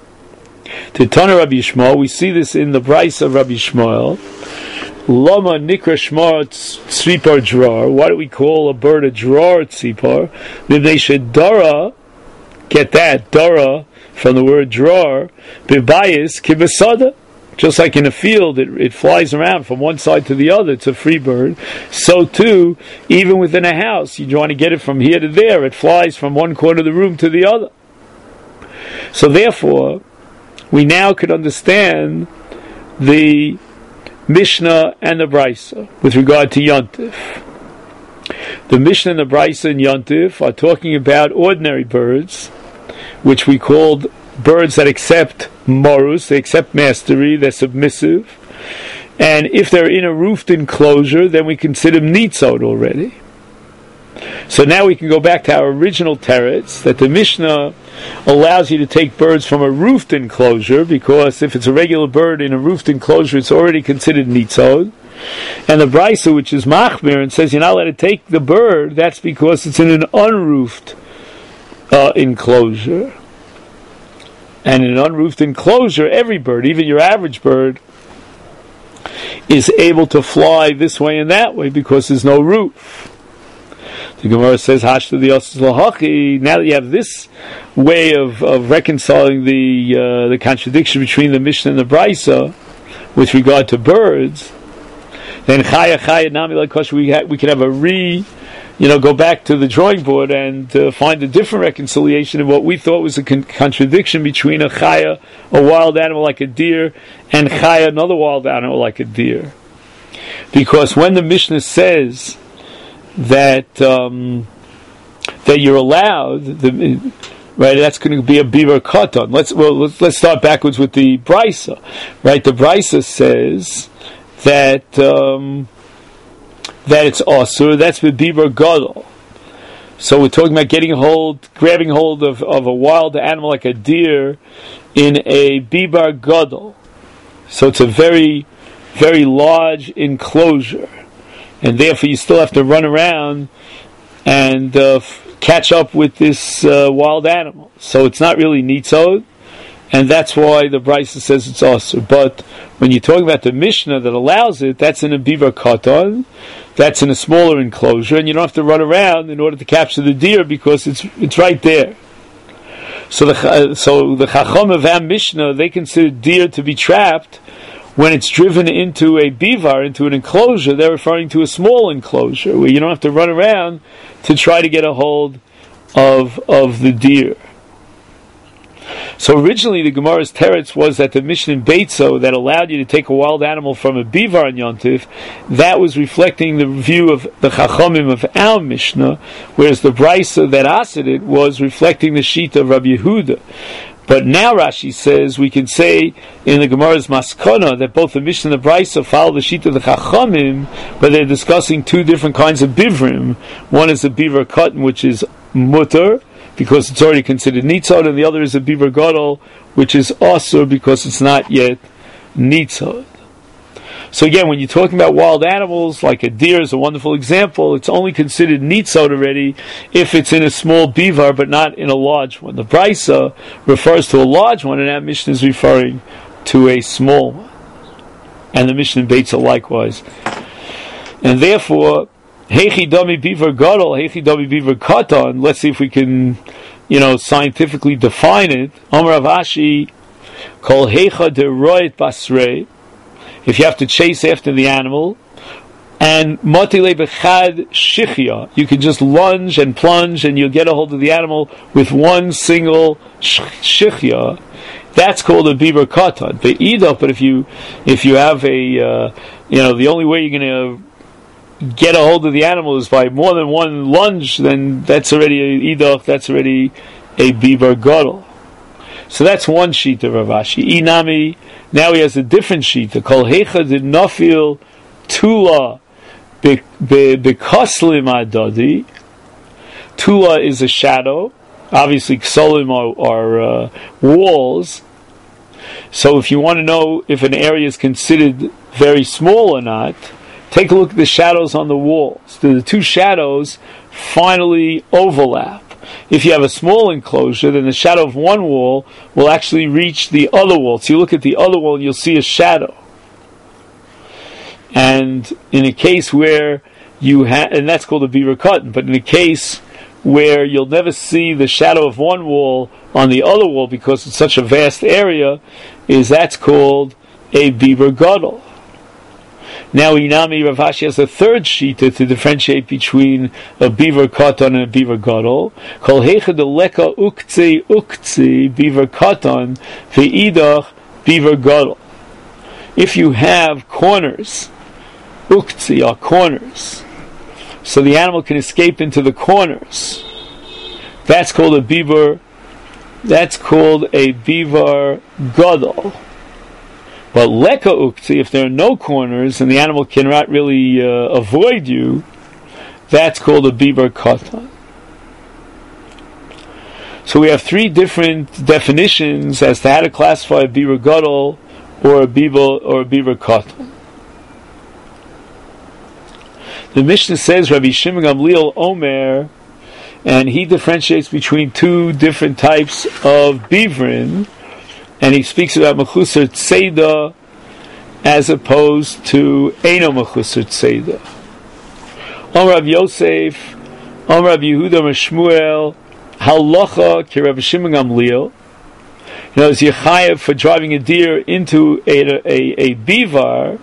To Tana Rabbi Yishmael, we see this in the Bryce of Rabbi Yishmael. Lama nikra shmar tzipor drawer. Why do we call a bird a drawer tzipor? They should dara, get that, dara, from the word drawer, bibayis kibasada. Just like in a field, it flies around from one side to the other. It's a free bird. So too, even within a house, you want to get it from here to there. It flies from one corner of the room to the other. So therefore, we now could understand the Mishnah and the Brisa with regard to Yontif. The Mishnah and the Brisa and Yontif are talking about ordinary birds, which we called birds that accept morus, they accept mastery, they're submissive. And if they're in a roofed enclosure, then we consider them nitzot already. So now we can go back to our original teretz, that the Mishnah allows you to take birds from a roofed enclosure, because if it's a regular bird in a roofed enclosure, it's already considered nitzot. And the Brisa, which is machmir, and says you're not allowed to take the bird, that's because it's in an unroofed enclosure. And in an unroofed enclosure, every bird, even your average bird, is able to fly this way and that way because there's no roof. The Gemara says, Hashta the Yosef Lahachi. Now that you have this way of reconciling the contradiction between the Mishnah and the Brisa with regard to birds, then Chaya Nami like Kosher, we can have go back to the drawing board and find a different reconciliation of what we thought was a contradiction between a Chaya, a wild animal like a deer, and Chaya, another wild animal like a deer. Because when the Mishnah says that you're allowed, right? That's going to be a beaver katan. Let's start backwards with the Brisa, right? The Brisa says that it's asur. That's with beaver gadol. So we're talking about grabbing hold of a wild animal like a deer in a beaver gadol. So it's a very, very large enclosure. And therefore you still have to run around and catch up with this wild animal. So it's not really nitzot, and that's why the Brisa says it's asur. But when you're talking about the Mishnah that allows it, that's in a beaver katan, that's in a smaller enclosure, and you don't have to run around in order to capture the deer because it's right there. So the Chacham of our Mishnah, they consider deer to be trapped when it's driven into a bivar, into an enclosure. They're referring to a small enclosure where you don't have to run around to try to get a hold of the deer. So originally the Gemara's teretz was that the Mishnah in Beitzo that allowed you to take a wild animal from a bivar in Yontif, that was reflecting the view of the Chachamim of our Mishnah, whereas the Brisa that asked it was reflecting the sheet of Rabbi Yehuda. But now Rashi says we can say in the Gemara's Maskana that both the Mishnah and the Brisa follow the sheet of the Chachamim, but they're discussing two different kinds of bivrim. One is a bivar katan, which is mutter, because it's already considered nitzot, and the other is a beaver gadol, which is asur, because it's not yet nitzot. So again, when you're talking about wild animals, like a deer is a wonderful example, it's only considered nitzot already if it's in a small bivar, but not in a large one. The Brisa refers to a large one, and that Mishnah is referring to a small one. and the Mishnah in Beitza likewise. And therefore, Heichi Dami Beaver Gadol, Heichi Dami Beaver Katan, let's see if we can, scientifically define it. Amar Rav Ashi, Kol Heicha de Roit Basrei, if you have to chase after the animal, and Motile Bechad Shichya, you can just lunge and plunge and you'll get a hold of the animal with one single Shichya. That's called a Beaver Katan. But if you have a, the only way you're going to get a hold of the animal is by more than one lunge, then that's already a Idach, that's already a Beaver Gadol. So that's one sheet of Rav Ashi. Inami, now he has a different sheet. The Kol Heicha did nafil Tula Bekoslim Adadi. Tula is a shadow. Obviously, Ksolim are walls. So if you want to know if an area is considered very small or not, take a look at the shadows on the walls. Do the two shadows finally overlap? If you have a small enclosure, then the shadow of one wall will actually reach the other wall. So you look at the other wall and you'll see a shadow. And in a case where you have, and that's called a Beaver Katan, but in a case where you'll never see the shadow of one wall on the other wall because it's such a vast area, that's called a Beaver Gadol. Now Inami Rav Ashi has a third shita to differentiate between a Beaver Katan and a Beaver Gadol. Kol Heicha de Leka Ukzi Beaver Katan Ve'idach Beaver Gadol. If you have corners, Ukzi are corners, so the animal can escape into the corners, that's called a Beaver Gadol. But Leka Ukti, if there are no corners and the animal cannot really avoid you, that's called a Beaver Katan. So we have three different definitions as to how to classify a Beaver Gadol or a Beaver Katan. The Mishnah says Rabbi Shimon Gamliel Omer, and he differentiates between two different types of beaverin, and he speaks about Mechusar Tzeda as opposed to Eino Mechusar Tzeda. Omer Rav Yosef, Omer Rav Yehuda Shmuel, Halacha ki Rabbi Shimon Gamliel. It's Yechayev for driving a deer into a beaver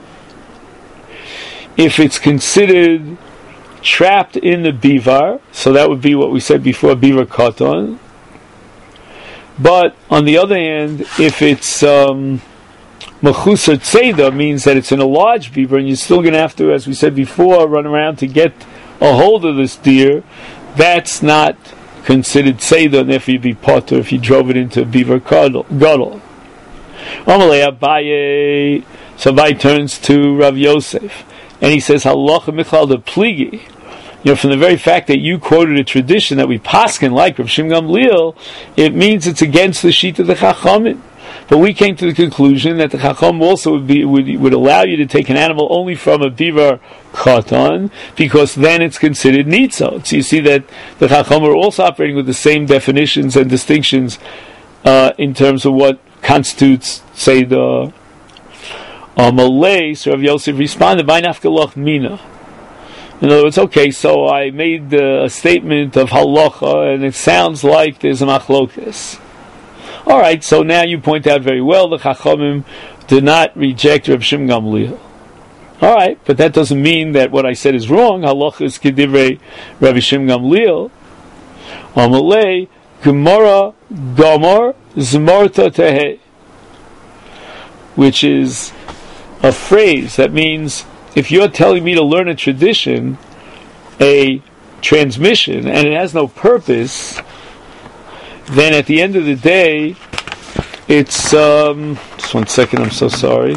if it's considered trapped in the beaver, so that would be what we said before, Beaver Katan. But on the other hand, if it's Mechusar Tzeda, means that it's in a large beaver and you're still going to have to, as we said before, run around to get a hold of this deer, that's not considered Tzeda, and therefore you'd be potter if you drove it into a Beaver Gadol. Amalei Abaye, so Abaye turns to Rav Yosef, and he says, Halacha Michlal de Pligi. From the very fact that you quoted a tradition that we paskin like Rav Shimon Gamliel, it means it's against the sheet of the Chachamim. But we came to the conclusion that the Chacham also would allow you to take an animal only from a Beaver Katan, because then it's considered Nitzot. So you see that the Chacham are also operating with the same definitions and distinctions in terms of what constitutes, say, the Malay. So Rav Yosef responded, "By nafkalach mina." In other words, okay, so I made a statement of halacha, and it sounds like there's a machlokes. All right, so now you point out very well the Chachamim did not reject Rav Shimon Gamliel. All right, but that doesn't mean that what I said is wrong. Halacha is kedivrei Rav Shimon Gamliel. Amalei Gemara Gomer Zmarta Tehei, which is a phrase that means if you're telling me to learn a tradition, a transmission, and it has no purpose, then at the end of the day, it's just 1 second, I'm so sorry.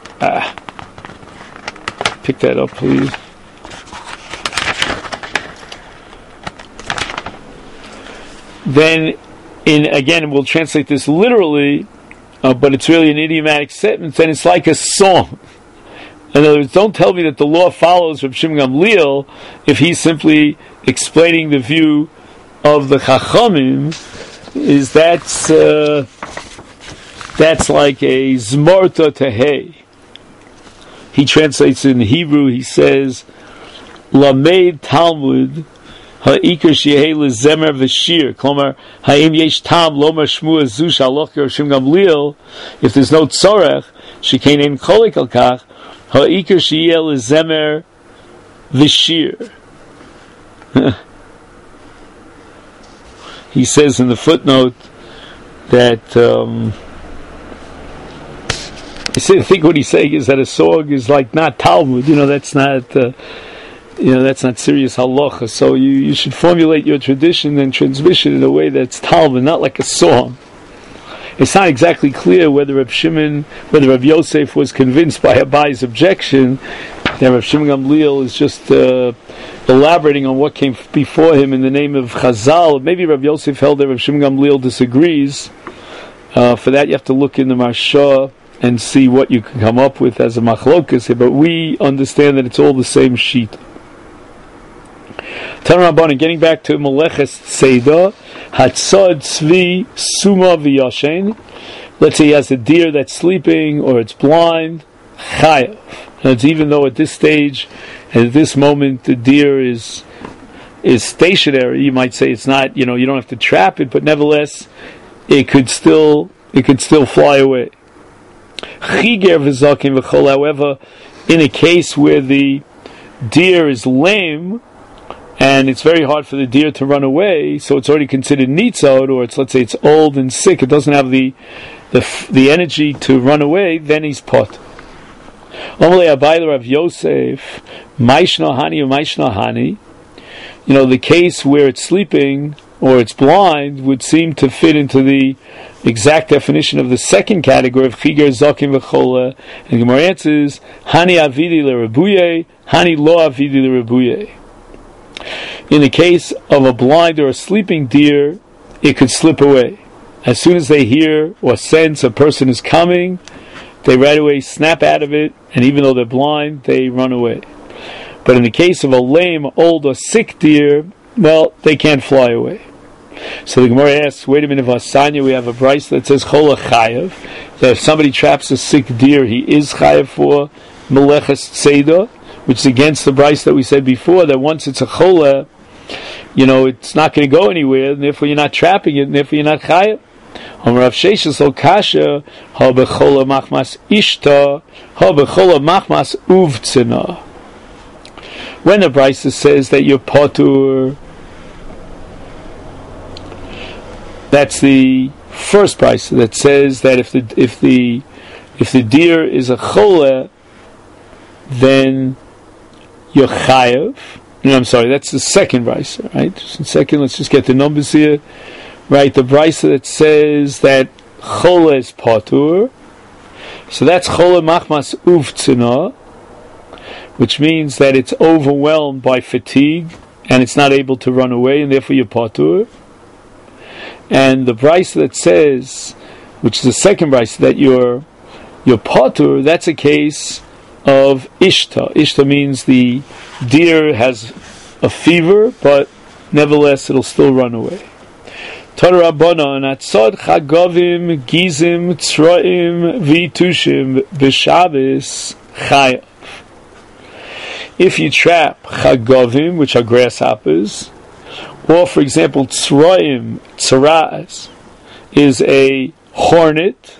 Pick that up, please. Then, again, we'll translate this literally, but it's really an idiomatic sentence, and it's like a song. In other words, don't tell me that the law follows Rav Shimon Gamliel if he's simply explaining the view of the Chachamim. That's like a Zmarta Tehei. he translates in Hebrew, he says, Lamed Talmud, Ha'ikar Shehei Lezemer V'Shir, Klomar, Ha'im Yesh Tam Lomar Shmua Zu Shaloch Yerushim Gamliel, if there's no tzorech, Shekein Ein Cholik Al Kach, Ha'ikar Shehei Lezemer V'Shir. He says in the footnote that I think what he's saying is that a song is like not Talmud. That's not that's not serious halacha. So you should formulate your tradition and transmission in a way that's Talmud, not like a song. It's not exactly clear whether Reb Yosef was convinced by Abai's objection. That Reb Shimon Gamliel is just elaborating on what came before him in the name of Chazal. Maybe Reb Yosef held that Reb Shimon Gamliel disagrees. For that, you have to look in the Marsha and see what you can come up with as a machlokas here. But we understand that it's all the same sheet. Tanarabbanan, getting back to Meleches Tzeidah, Hatzad Tzvi Suma V'Yashen. Let's say he has a deer that's sleeping or it's blind, Chayav. And even though at this stage, at this moment, the deer is stationary, you might say it's not. You don't have to trap it, but nevertheless, it could still fly away. Chiger v'zaken v'chol. However, in a case where the deer is lame and it's very hard for the deer to run away, so it's already considered nitzod, or let's say it's old and sick, it doesn't have the energy to run away, then he's pot. Amalei Abai Rav Yosef, Maishna Hani or Maishna Hani. The case where it's sleeping or it's blind would seem to fit into the exact definition of the second category of Chiger Zakim V'Chola. And Gemara answers, Hani Avidi L'Rebuye, Hani Lo Avidi L'Rebuye. In the case of a blind or a sleeping deer, it could slip away. As soon as they hear or sense a person is coming, they right away snap out of it, and even though they're blind, they run away. But in the case of a lame, old, or sick deer, well, they can't fly away. So the Gemara asks, wait a minute, Vasanya, we have a brayso that says Chola Chayav, that if somebody traps a sick deer, he is Chayav for Meleches Tzeidah, which is against the brayso that we said before, that once it's a Chola, it's not going to go anywhere, and therefore you're not trapping it, and therefore you're not Chayav. Rav Sheshes Kasha Ha Bechola Machmas Ishta Ha Bechola Machmas Uvtzina. When the brayso says that you're potur, that's the first brayso that says that if the deer is a chola, then you're chayav. I'm sorry, that's the second brayso, right? Second, let's just get the numbers here. Right, the brayso that says that chola is potur, so that's chola machmas uvtzina, which means that it's overwhelmed by fatigue and it's not able to run away, and therefore you're potur. And the brayso that says, which is the second brayso, that you're potur, that's a case of ishta. Ishta means the deer has a fever, but nevertheless it'll still run away. Tanarabbanan, atzad chagovim gizim tzroim v'itushim b'shabbos chayav. If you trap chagovim, which are grasshoppers, or for example tzroim, tzaraz, is a hornet,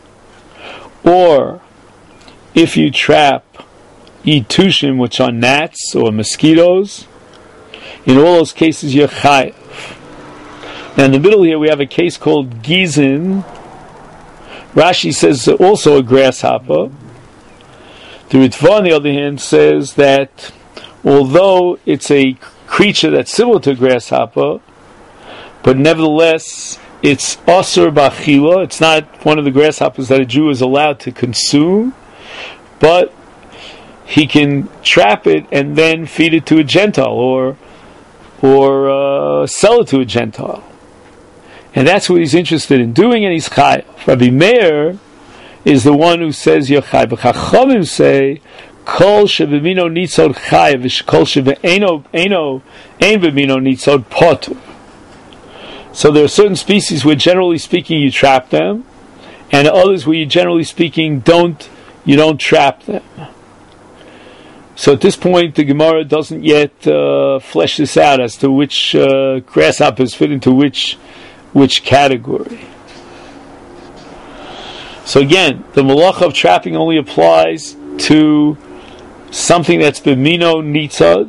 or if you trap itushim, which are gnats or mosquitoes, in all those cases you're chayav. Now in the middle here we have a case called gizin. Rashi says also a grasshopper. The Ritva, on the other hand, says that although it's a creature that's similar to a grasshopper, but nevertheless it's asur b'achila. It's not one of the grasshoppers that a Jew is allowed to consume, but he can trap it and then feed it to a Gentile or sell it to a Gentile. And that's what he's interested in doing, and he's chayav. Rabbi Meir is the one who says you're chayav. But Chachamim say, kol shebemino nitzod chayav, v'shkol shebe'eno ein bemino nitzod potur. So there are certain species where generally speaking you trap them, and others where you generally speaking you don't trap them. So at this point, the Gemara doesn't yet flesh this out as to which grasshoppers fit into which category. So again, the malacha of trapping only applies to something that's b'mino nitzad,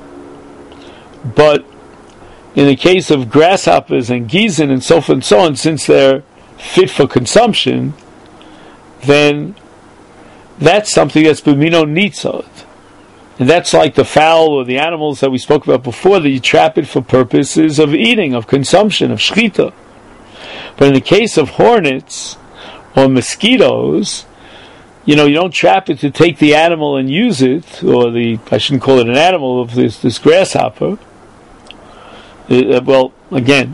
but in the case of grasshoppers and gizin and so forth and so on, since they're fit for consumption, then that's something that's b'mino nitzad. And that's like the fowl or the animals that we spoke about before, that you trap it for purposes of eating, of consumption, of shchita. But in the case of hornets or mosquitoes, you don't trap it to take the animal and use it, or I shouldn't call it an animal, of this grasshopper. Well, again,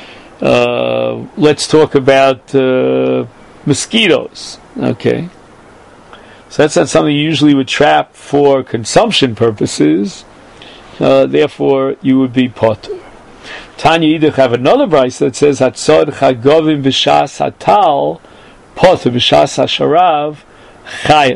let's talk about mosquitoes. Okay. So that's not something you usually would trap for consumption purposes. Therefore, you would be potter. Tanya Yidich have another brayso that says Hatzod Chagovim b'shas hatal potter b'shas hasharav chayav.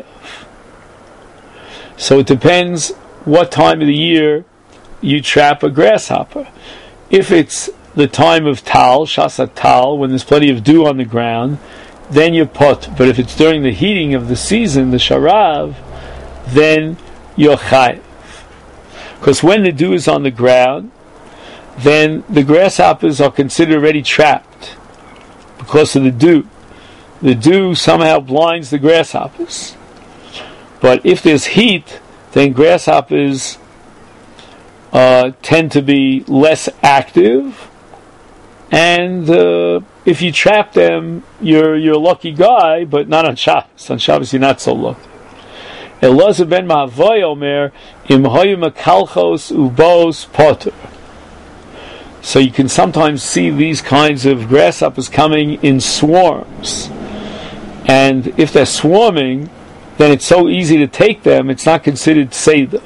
So it depends what time of the year you trap a grasshopper. If it's the time of tal, shas hatal, when there's plenty of dew on the ground, then you're pot. But if it's during the heating of the season, the sharav, then you're chayav. Because when the dew is on the ground, then the grasshoppers are considered already trapped because of the dew. The dew somehow blinds the grasshoppers. But if there's heat, then grasshoppers tend to be less active, and if you trap them, you're a lucky guy, but not on Shabbos. On Shabbos, you're not so lucky. Elazar ben Mahavoy Omer, Im hoyu makalchos ubos potter. So you can sometimes see these kinds of grasshoppers coming in swarms. And if they're swarming, then it's so easy to take them, it's not considered seder.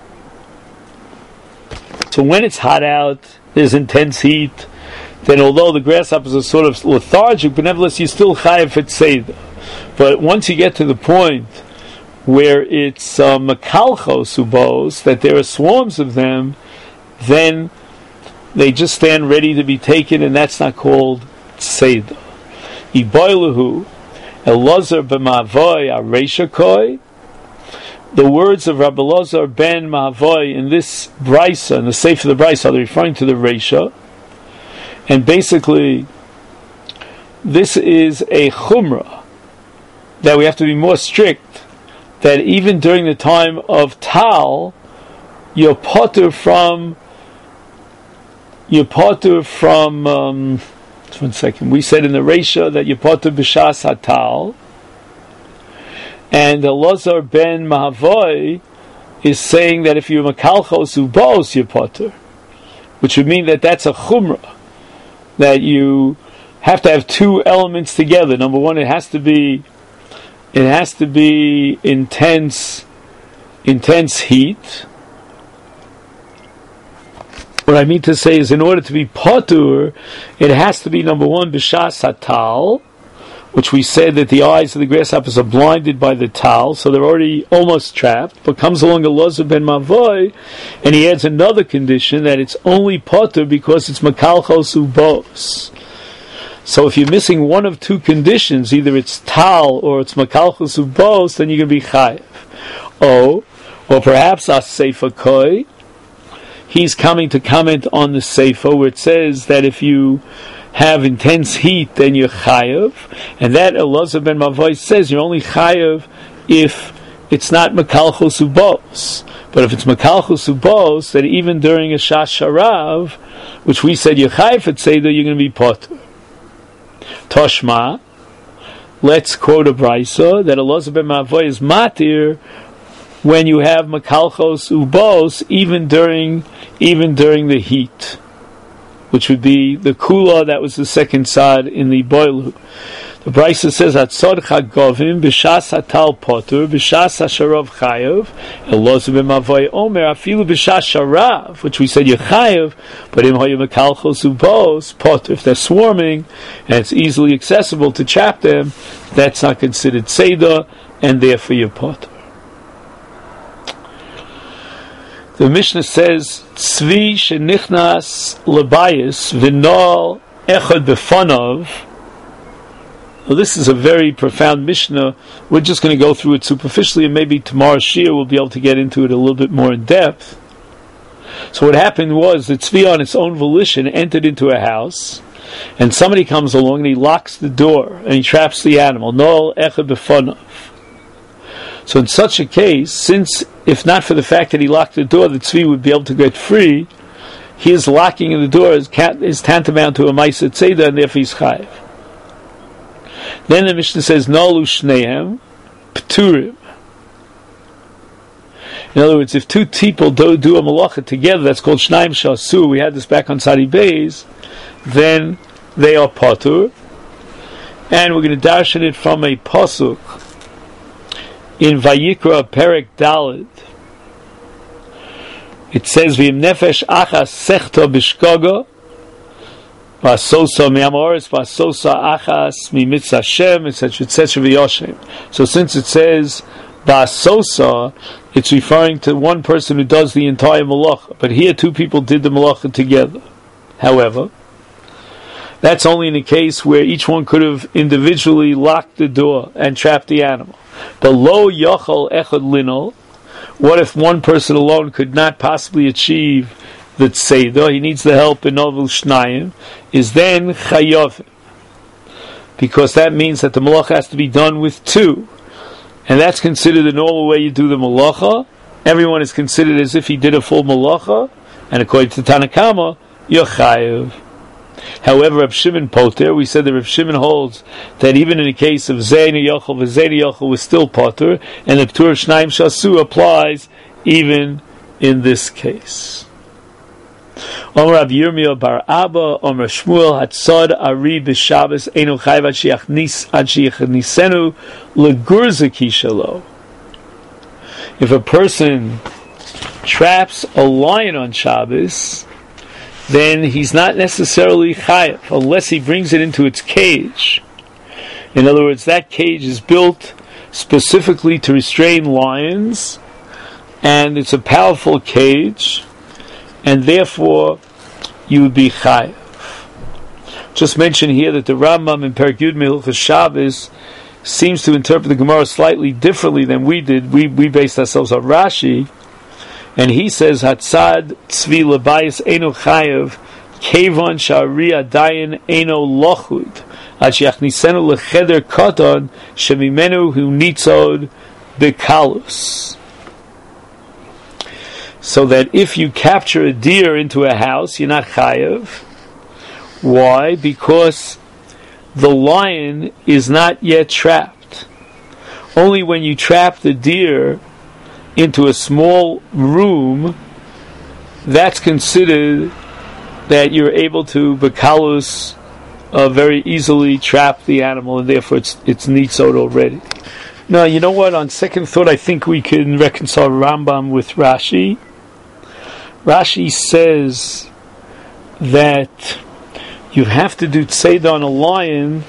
So when it's hot out, there's intense heat, then although the grasshoppers are sort of lethargic, but nevertheless you're still chayav for seder. But once you get to the point where it's makalchos ubos, that there are swarms of them, then they just stand ready to be taken, and that's not called seder. Iboilahu Elazar b'Mahavoy areisha koi. The words of Rabbi Elazar ben Mahavoy in this brayso, in the Sefer of the brayso, they're referring to the reisha. And basically, this is a chumrah, that we have to be more strict, that even during the time of tal, you're potter from, just 1 second, we said in the reisha that you're potter b'shas hatal, and Elazar ben Mahavoy is saying that if you're makalchos ubos, you're potter, which would mean that that's a chumrah, that you have to have two elements together. Number one, it has to be intense heat. What I mean to say is, in order to be potur, it has to be, number one, b'shas hatal, which we said that the eyes of the grasshoppers are blinded by the tal, so they're already almost trapped. But comes along Elazar ben Mahavoy, and he adds another condition, that it's only potter because it's makalchos ubos. So if you're missing one of two conditions, either it's tal or it's makalchos ubos, then you're going to be chayiv. Or perhaps a seifa koi. He's coming to comment on the seifa where it says that if you have intense heat, then you're chayav, and that Elazar ben Mahavoy says you're only chayav if it's not makalchos ubos. But if it's makalchos ubos, then even during a shas sharav, which we said you're chayav at seder, you're going to be potter. Toshma, let's quote a brayso that Elazar ben Mahavoy is matir when you have makalchos ubos, even during the heat, which would be the kula, that was the second side in the boilu. The brayso says, Hatzod chagovim b'shas hatal potur b'shas hasharav chayav. Elazar ben Mahavoy omer afilu b'shas sharav, which we said you're chayav, but im hoyu makalchos ubos potur. If they're swarming and it's easily accessible to trap them, that's not considered seder, and therefore you're potur. The Mishnah says, Tzvi shenichnas lebayis v'nol echad b'fanav. Well, this is a very profound Mishnah. We're just going to go through it superficially, and maybe tomorrow's Shir we'll be able to get into it a little bit more in depth. So what happened was that Tzvi on its own volition entered into a house, and somebody comes along and he locks the door and he traps the animal. Nol echad b'fanav. So in such a case, since if not for the fact that he locked the door, the Tzvi would be able to get free, his locking of the door is tantamount to a Ma'aseh Tzeidah, and therefore he's chayiv. Then the Mishnah says, Nolu shnehem p'turim. In other words, if two people do a malacha together, that's called Shnaim Shasu, we had this back on Sadi Beis, then they are patur. And we're going to darshan it from a pasuk in Vayikra Perek Daled. It says, V'im nefesh achas sechta b'shkoga v'asosa mi'amoris v'asosa achas mi'mitz Hashem, etc., etc., v'yoshem. So since it says v'asosa, it's referring to one person who does the entire malacha. But here two people did the malacha together. However, that's only in a case where each one could have individually locked the door and trapped the animal. The lo yachal echad linol. What if one person alone could not possibly achieve the tzeidah? He needs the help in novel shnayim. Is then chayav, because that means that the malacha has to be done with two, and that's considered the normal way you do the malacha. Everyone is considered as if he did a full malacha, and according to Tanakama, you're chayav. However, Reb Shimon poter, we said that Reb Shimon holds that even in the case of Zayna Yochel, V'Zayna Yochel was still poter, and the P'tur Shnaim Shasu applies even in this case. Omer Rav Yirmiyah bar Abba, Omer Shmuel Hatzad Ari B'Shabbos Einu Chayv Ad Sheyichnisenu L'Gurzaki Shalo. If a person traps a lion on Shabbos, then he's not necessarily chayav unless he brings it into its cage. In other words, that cage is built specifically to restrain lions, and it's a powerful cage, and therefore you would be chayav. Just mention here that the Rambam in Perek Yud Hilchos Shabbos seems to interpret the Gemara slightly differently than we did. We based ourselves on Rashi. And he says, Hatzad tzvi lebayis eno chayev, kevon shari adayin eno lochud, ad sheyachnisenu lecheder koton, shemimenu hu nitzod bekalus. So that if you capture a deer into a house, you're not chayev. Why? Because the lion is not yet trapped. Only when you trap the deer into a small room, that's considered that you're able to bekalus very easily trap the animal, and therefore it's nitzod already. Now, you know what? On second thought, I think we can reconcile Rambam with Rashi. Rashi says that you have to do tzeidah on a lion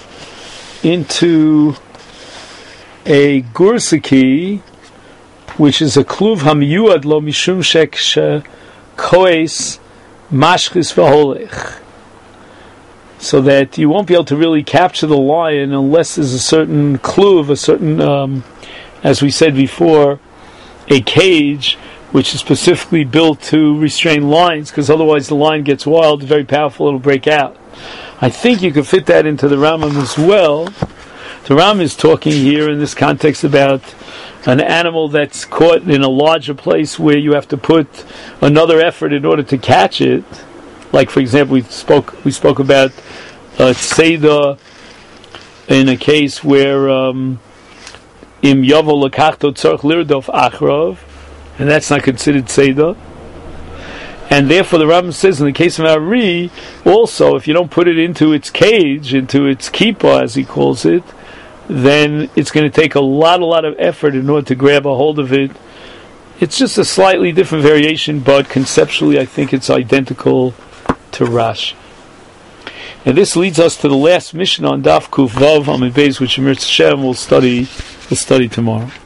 into a gursaki, which is a kluv hamiyuad lo mishum shek koes mashchis v'holech, so that you won't be able to really capture the lion unless there's a certain kluv, a certain, as we said before, a cage which is specifically built to restrain lions, because otherwise the lion gets wild, very powerful, it'll break out. I think you could fit that into the Rambam as well. The Rambam is talking here in this context about an animal that's caught in a larger place where you have to put another effort in order to catch it. Like, for example, we spoke about tzeidah in a case where im yavo lekachto tzarich lirdof achrov, and that's not considered tzeidah. And therefore the Rambam says in the case of Ari, also, if you don't put it into its cage, into its kippah, as he calls it, then it's going to take a lot of effort in order to grab a hold of it. It's just a slightly different variation, but conceptually I think it's identical to Rashi. And this leads us to the last Mishnah on Daf Kuf Vav Amud Beis, which Emir Hashem will study tomorrow.